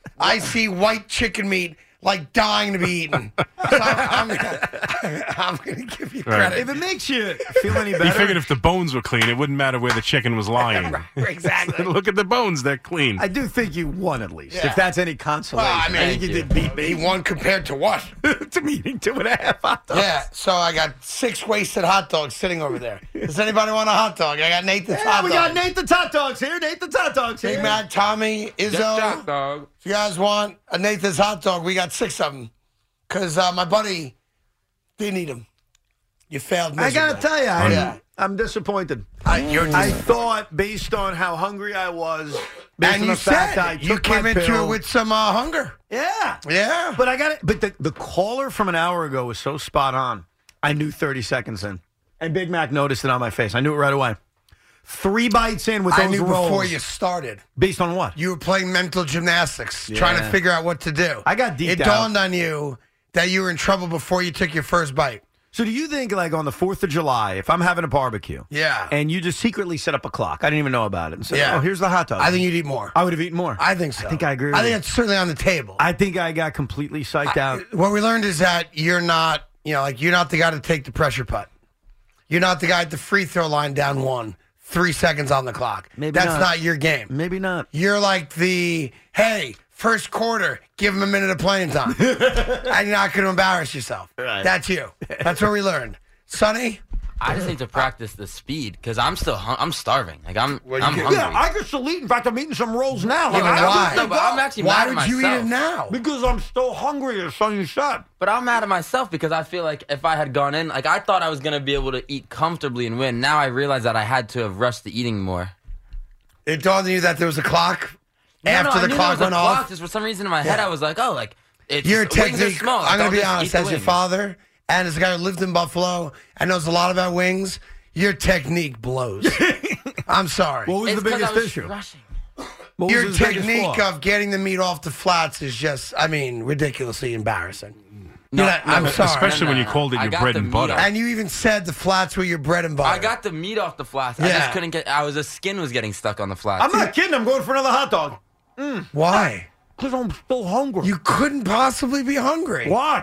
S7: I see white chicken meat like dying to be eaten. So I'm, I'm, gonna, I'm gonna give you
S12: Right.
S7: credit.
S8: If it makes you feel any better.
S12: He figured if the bones were clean, it wouldn't matter where the chicken was lying.
S7: Exactly.
S12: Look at the bones; they're clean.
S8: I do think you won at least,
S7: Yeah.
S8: if that's any consolation.
S7: Well, I mean,
S8: I think you,
S11: Thank
S8: did
S11: you.
S8: beat
S7: He
S8: me.
S7: won compared to what?
S8: to me eating two and a half hot dogs.
S7: Yeah, so I got six wasted hot dogs sitting over there. Does anybody want a hot dog? I got Nathan's
S8: Yeah,
S7: hot
S8: we
S7: dog.
S8: got Nathan's hot dogs here. Nathan's hot dogs here.
S7: Big Mac, Tommy,
S11: Just
S7: Izzo.
S11: hot dog.
S7: If you guys want a Nathan's hot dog, we got six of them. Because uh, my buddy didn't eat them. You failed
S8: I
S7: miserably.
S8: gotta tell you, I'm,
S7: Yeah.
S8: I'm disappointed.
S7: I, you're
S8: I
S7: disappointed.
S8: thought, based on how hungry I was, based
S7: And
S8: on
S7: you
S8: the fact
S7: said
S8: I
S7: you
S8: took
S7: came
S8: my
S7: into
S8: pill,
S7: it with some uh, hunger.
S8: yeah,
S7: Yeah.
S8: But I got it. But the the caller from an hour ago was so spot on. I knew thirty seconds in, and Big Mac noticed it on my face. I knew it right away. Three bites in with those
S7: I knew
S8: rolls.
S7: before you started.
S8: Based on what?
S7: You were playing mental gymnastics,
S8: Yeah.
S7: trying to figure out what to do.
S8: I got deep
S7: It
S8: out.
S7: dawned on you that you were in trouble before you took your first bite.
S8: So do you think, like, on the fourth of July, if I'm having a barbecue,
S7: Yeah.
S8: and you just secretly set up a clock, I didn't even know about it, and said,
S7: Yeah.
S8: oh, here's the hot dog.
S7: I think you'd eat more.
S8: I would have eaten more.
S7: I think so.
S8: I think I agree
S7: I
S8: with
S7: think
S8: you.
S7: it's certainly on the table.
S8: I think I got completely psyched out.
S7: What we learned is that you're not, you know, like you're not the guy to take the pressure putt. You're not the guy at the free throw line down one, three seconds on the clock.
S8: Maybe
S7: That's
S8: not.
S7: not. your game.
S8: Maybe not.
S7: You're like the, hey, first quarter, give him a minute of playing time. And you're not going to embarrass yourself.
S8: Right.
S7: That's you. That's what we learned. Sonny?
S11: I just need to practice the speed because I'm still hun- I'm starving. Like I'm
S7: Well, you
S11: I'm
S7: can-
S11: hungry.
S8: Yeah, I can still eat. In fact, I'm eating some rolls now.
S7: Yeah, but
S8: I
S7: why?
S8: don't
S11: No,
S8: think
S11: but
S8: I'll-
S11: I'm actually
S7: Why
S11: mad
S7: would
S11: at
S7: you
S11: myself.
S7: eat it now?
S8: Because I'm still hungry, as Sonny said.
S11: But I'm mad at myself because I feel like if I had gone in, like I thought I was gonna be able to eat comfortably and win. Now I realize that I had to have rushed the eating more.
S7: It dawned on you that there was a clock
S11: No,
S7: after
S11: no, I
S7: the
S11: knew
S7: clock
S11: there
S7: went
S11: was a clock.
S7: off.
S11: Just for some reason in my head,
S7: Yeah.
S11: I was like, oh, like it's
S7: Your
S11: wings are
S7: technique,
S11: small. Like,
S7: I'm going
S11: I'll
S7: to be
S11: just
S7: honest,
S11: eat the
S7: as your
S11: wings.
S7: father and as a guy who lived in Buffalo and knows a lot about wings, your technique blows. I'm sorry.
S8: What was
S11: It's
S8: the
S11: 'cause
S8: biggest
S11: I was
S8: issue?
S11: rushing.
S8: What was
S7: Your
S8: his biggest
S7: technique
S8: flaw?
S7: of getting the meat off the flats is just, I mean, ridiculously embarrassing.
S11: No,
S7: You're not-
S11: no,
S7: I'm
S11: no,
S7: sorry.
S12: Especially when you called it
S11: I
S12: your
S11: got
S12: bread
S11: the
S12: and
S11: meat
S12: butter.
S11: off-
S7: And you even said the flats were your bread and butter.
S11: I got the meat off the flats. I
S7: Yeah.
S11: just couldn't get. I was the skin was getting stuck on the flats.
S8: I'm not kidding. I'm going for another hot dog.
S7: Why?
S8: Because I'm still hungry.
S7: You couldn't possibly be hungry.
S8: Why?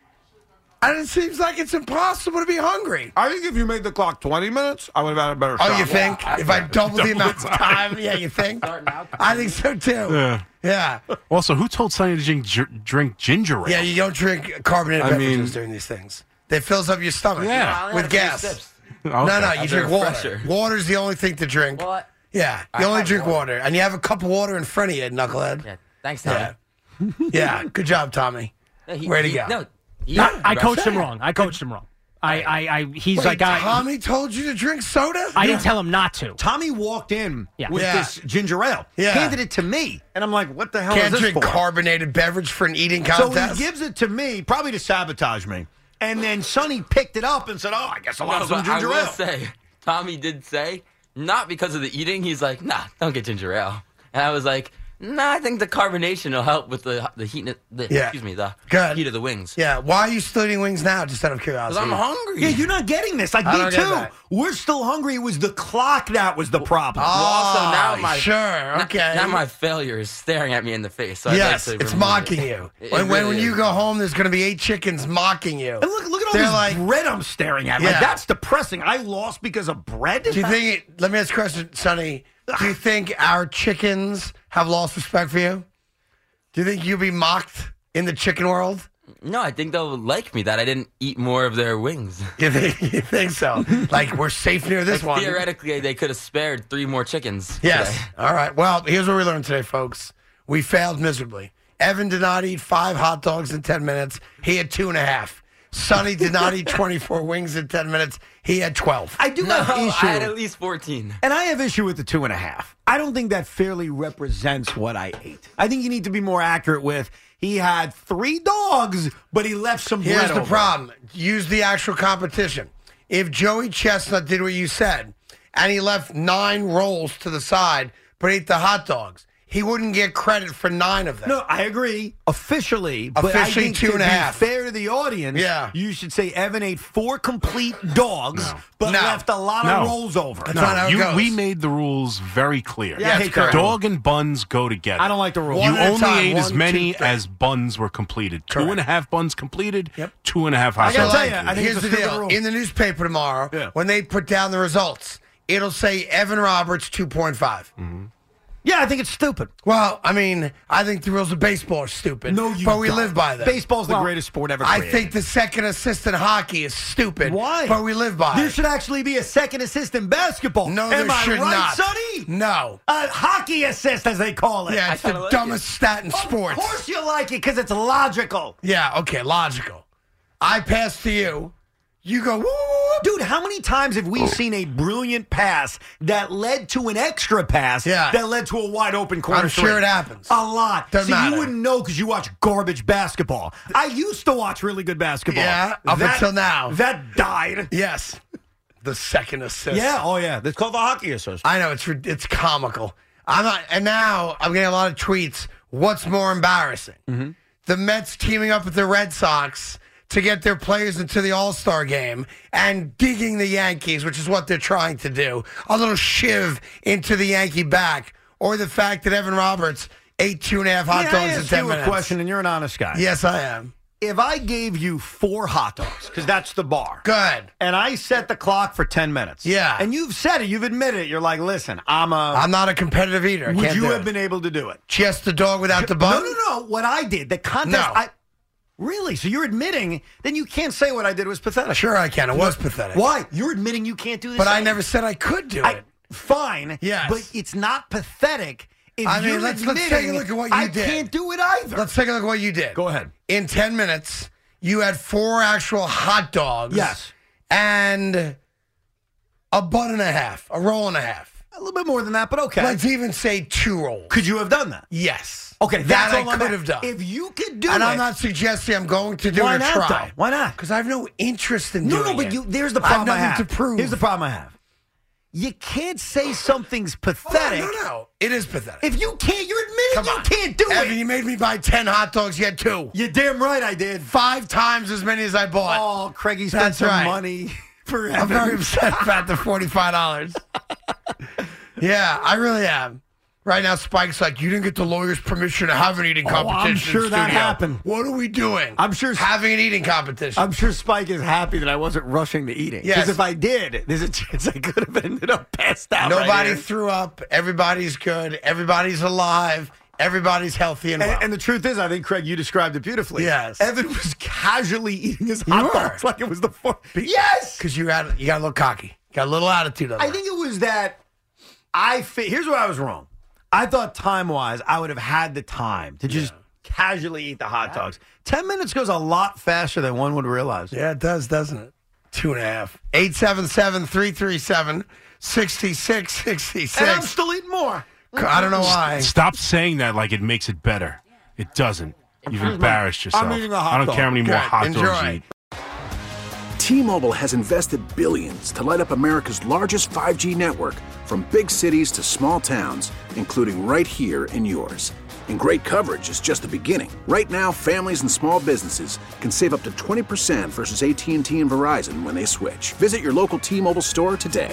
S7: And it seems like it's impossible to be hungry.
S8: I think if you made the clock twenty minutes, I would have had a better
S7: Oh,
S8: shot.
S7: you think? If I double the
S12: Double
S7: amount
S12: the
S7: of time, yeah, you think?
S11: Start now.
S7: I think so too.
S12: Yeah.
S7: Yeah.
S12: Also, who told Sonny to drink, gi- drink ginger ale?
S7: Yeah, you don't drink carbonated
S12: I
S7: beverages
S12: mean-
S7: during these things. It fills up your stomach
S12: Yeah.
S11: No, I only
S7: with
S11: had a few
S7: gas.
S11: sips.
S12: Okay.
S7: No, no, you
S11: As a
S7: drink water.
S11: refresher.
S7: Water's the only thing to drink.
S11: Well, I-
S7: Yeah,
S11: I
S7: you only
S11: had
S7: drink water.
S11: water.
S7: And you have a cup of water in front of you, knucklehead.
S11: yeah. Thanks, Tom.
S7: Yeah. Yeah, good job, Tommy.
S11: No, he-
S7: Where'd he
S11: he-
S7: go?
S11: No, he-
S13: I, I coached
S11: Russia.
S13: him wrong. I coached him wrong. I, I, I he's
S7: Wait,
S13: like, I,
S7: Tommy told you to drink soda?
S13: I didn't tell him not to.
S8: Tommy walked in
S13: Yeah.
S8: with
S7: Yeah.
S8: this ginger ale,
S7: Yeah.
S8: handed it to me, and I'm like, "What the hell
S7: Can't
S8: is this
S7: drink
S8: for?"
S7: carbonated beverage for an eating
S8: So
S7: contest.
S8: he gives it to me, probably to sabotage me. And then Sonny picked it up and said, "Oh, I guess I'll
S11: No,
S8: have some
S11: but I
S8: ginger
S11: will
S8: ale."
S11: say, Tommy did say, not because of the eating. He's like, nah, don't get ginger ale. And I was like, nah, I think the carbonation will help with the the heat. The,
S7: Yeah.
S11: Excuse me, the
S7: Good.
S11: heat of the wings.
S7: Yeah, why are you still eating wings now? Just out of
S11: Because
S7: curiosity.
S11: I'm hungry.
S8: Yeah, you're not getting this. Like
S7: I
S8: me
S7: don't get
S8: too.
S7: that.
S8: We're still hungry. It was the clock that was the problem.
S7: Oh,
S11: also, now my
S7: sure,
S11: n-
S7: okay.
S11: Now my failure is staring at me in the face. So I'd
S7: yes,
S11: like to
S7: it's
S11: remove
S7: mocking
S11: it.
S7: you.
S11: It-
S7: when
S11: it
S7: when,
S11: really
S7: when you
S11: is.
S7: go home, there's going to be eight chickens mocking you.
S8: And look, look at all
S7: They're
S8: this
S7: like-
S8: bread I'm staring at. Like,
S7: Yeah.
S8: that's depressing. I lost because of bread.
S7: Do you think? It, let me ask you a question, Sonny. Do you think our chickens have lost respect for you? Do you think you'll be mocked in the chicken world?
S11: No, I think they'll like me that I didn't eat more of their wings.
S7: You think, you think so? Like, we're safe near this
S11: Like,
S7: one.
S11: theoretically, they could have spared three more chickens.
S7: Yes.
S11: today.
S7: All right. Well, here's what we learned today, folks. We failed miserably. Evan did not eat five hot dogs in ten minutes. He had two and a half. Sonny did not eat twenty-four wings in ten minutes. He had twelve.
S8: I do
S11: No,
S8: have
S11: I
S8: issue.
S11: had at least fourteen.
S8: And I have issue with the two and a half. I don't think that fairly represents what I ate. I think you need to be more accurate with he had three dogs, but he left some bread
S7: Here's the
S8: over.
S7: problem. Use the actual competition. If Joey Chestnut did what you said, and he left nine rolls to the side, but ate the hot dogs, he wouldn't get credit for nine of them.
S8: No, I agree. Officially, but I
S7: Officially
S8: think
S7: two
S8: to
S7: and a
S8: be
S7: half.
S8: fair to the audience,
S7: Yeah.
S8: you should say Evan ate four complete dogs, but
S7: No.
S8: left a lot
S12: No.
S8: of rolls over.
S7: That's not how it
S12: you,
S7: goes.
S12: we made the rules very clear.
S8: Yeah, I hate that.
S12: Dog and buns go together.
S8: I don't like the rules.
S7: One
S12: You
S7: at a
S12: only
S7: time.
S12: ate as
S7: One,
S12: many
S7: two, three.
S12: as buns were completed. Two
S7: Correct.
S12: and a half buns completed.
S7: Yep.
S12: Two and a half hot
S8: I gotta
S12: dogs.
S8: tell
S7: Like,
S8: you, I think
S7: here's
S8: it's a
S7: the
S8: stupid
S7: deal.
S8: rule.
S7: In the newspaper tomorrow,
S8: Yeah.
S7: when they put down the results, it'll say Evan Roberts two point five.
S8: Yeah, I think it's stupid.
S7: Well, I mean, I think the rules of baseball are stupid.
S8: No, you
S7: but we
S8: don't.
S7: live by them.
S8: Baseball's the
S7: Well,
S8: greatest sport ever
S7: I
S8: created.
S7: think the second assist in hockey is stupid.
S8: Why?
S7: But we live by
S8: There
S7: it.
S8: should actually be a second assist in basketball.
S7: No,
S8: Am
S7: there
S8: I
S7: should
S8: right,
S7: not.
S8: Sonny?
S7: No.
S8: A hockey assist, as they call it.
S7: Yeah, it's
S11: I
S7: the
S11: kinda like
S7: dumbest stat in
S8: Of
S7: sports.
S8: course you like it because it's logical.
S7: Yeah, okay, logical. I pass to you. You go, woo, woo, woo.
S8: Dude, how many times have we seen a brilliant pass that led to an extra pass
S7: Yeah.
S8: that led to a wide open corner?
S7: I'm sure
S8: three?
S7: it happens.
S8: A lot.
S7: Doesn't
S8: See,
S7: matter.
S8: you wouldn't know because you watch garbage basketball. I used to watch really good basketball.
S7: Yeah, up
S8: That-
S7: until now.
S8: That died.
S7: Yes. The second assist.
S8: Yeah, oh yeah. That's called the hockey assist.
S7: I know, it's rid- it's comical. I'm not, and now I'm getting a lot of tweets. What's more embarrassing?
S8: Mm-hmm.
S7: The Mets teaming up with the Red Sox to get their players into the All-Star game and digging the Yankees, which is what they're trying to do. A little shiv into the Yankee back. Or the fact that Evan Roberts ate two and a half hot
S8: May I
S7: dogs in
S8: ask
S7: ten
S8: you
S7: minutes.
S8: a question, and you're an honest guy.
S7: Yes, I am.
S8: If I gave you four hot dogs, because that's the bar.
S7: Good.
S8: And I set the clock for ten minutes.
S7: Yeah.
S8: And you've said it. You've admitted it. You're like, listen, I'm a...
S7: I'm not a competitive eater. I
S8: would
S7: can't
S8: you
S7: do
S8: have
S7: it.
S8: been able to do it?
S7: Just the dog without the bun?
S8: No, no, no. What I did, the contest...
S7: No.
S8: I, really? So you're admitting, then you can't say what I did was pathetic.
S7: Sure I can. It was pathetic.
S8: Why? You're admitting you can't do this.
S7: But I
S8: thing.
S7: never said I could do
S8: I-
S7: it.
S8: Fine.
S7: Yes.
S8: But it's not pathetic. If
S7: I mean,
S8: you're
S7: let's- let's take a
S8: admitting
S7: look at what you
S8: I
S7: did.
S8: can't do it either.
S7: Let's take a look at what you did.
S8: Go ahead.
S7: In ten minutes, you had four actual hot dogs.
S8: Yes.
S7: And a bun and a half, a roll and a half.
S8: A little bit more than that, but okay.
S7: Let's even say two rolls.
S8: Could you have done that?
S7: Yes.
S8: Okay,
S7: that
S8: that's
S7: I
S8: all I'm
S7: could
S8: at-
S7: have done.
S8: If you could do
S7: and
S8: it,
S7: I'm not suggesting I'm going to do
S8: why
S7: it or
S8: not?
S7: try.
S8: Though? Why not?
S7: Because I have no interest in
S8: No,
S7: doing
S8: no, but
S7: it.
S8: you. There's the
S7: I have
S8: problem I,
S7: nothing
S8: have.
S7: to prove.
S8: Here's the problem I have. you can't say something's pathetic.
S7: No, no, no. It is pathetic.
S8: If you can't, you're admitting
S7: Come
S8: you
S7: on.
S8: can't do
S7: Evan,
S8: it.
S7: you made me buy ten hot dogs. You had two.
S8: You're damn right I did.
S7: Five times as many as I bought.
S8: Oh, Craigie spent
S7: That's
S8: some
S7: right.
S8: money for
S7: I'm very upset about the forty-five dollars. Yeah, I really am. Right now, Spike's like, you didn't get the lawyer's permission to have an eating
S8: Oh,
S7: competition.
S8: I'm sure
S7: in
S8: that
S7: studio.
S8: happened.
S7: What are we doing?
S8: I'm sure
S7: having an eating competition.
S8: I'm sure Spike is happy that I wasn't rushing to eating. Because
S7: Yes.
S8: if I did, there's a chance I could have ended up passed out. right
S7: Nobody
S8: here.
S7: threw up. Everybody's good. Everybody's alive. Everybody's healthy and well.
S8: And, and the truth is, I think, Craig, you described it beautifully.
S7: Yes.
S8: Evan was casually eating his
S7: You
S8: hot
S7: were.
S8: dogs like it was the fourth. Yes!
S7: Because you got you got a little cocky. Got a little attitude on
S8: I
S7: that.
S8: think it was that I fi- here's where I was wrong. I thought time-wise, I would have had the time to just casually eat the hot dogs. Ten minutes goes a lot faster than one would realize.
S7: Yeah, it does, doesn't it? Two and a half. eight seven seven, three three seven, six six six six.
S8: And I'm still eating more.
S7: I don't know why.
S12: Stop saying that like it makes it better. It doesn't. You've embarrassed yourself.
S8: I'm eating a hot
S12: I don't
S8: dog.
S12: care how many more
S7: Good.
S12: hot
S7: Enjoy.
S12: dogs you eat.
S5: T-Mobile has invested billions to light up America's largest five G network, from big cities to small towns, including right here in yours. And great coverage is just the beginning. Right now, families and small businesses can save up to twenty percent versus A T and T and Verizon when they switch. Visit your local T-Mobile store today.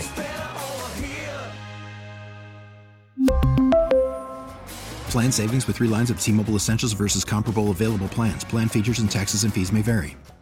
S6: Plan savings with three lines of T-Mobile Essentials versus comparable available plans. Plan features and taxes and fees may vary.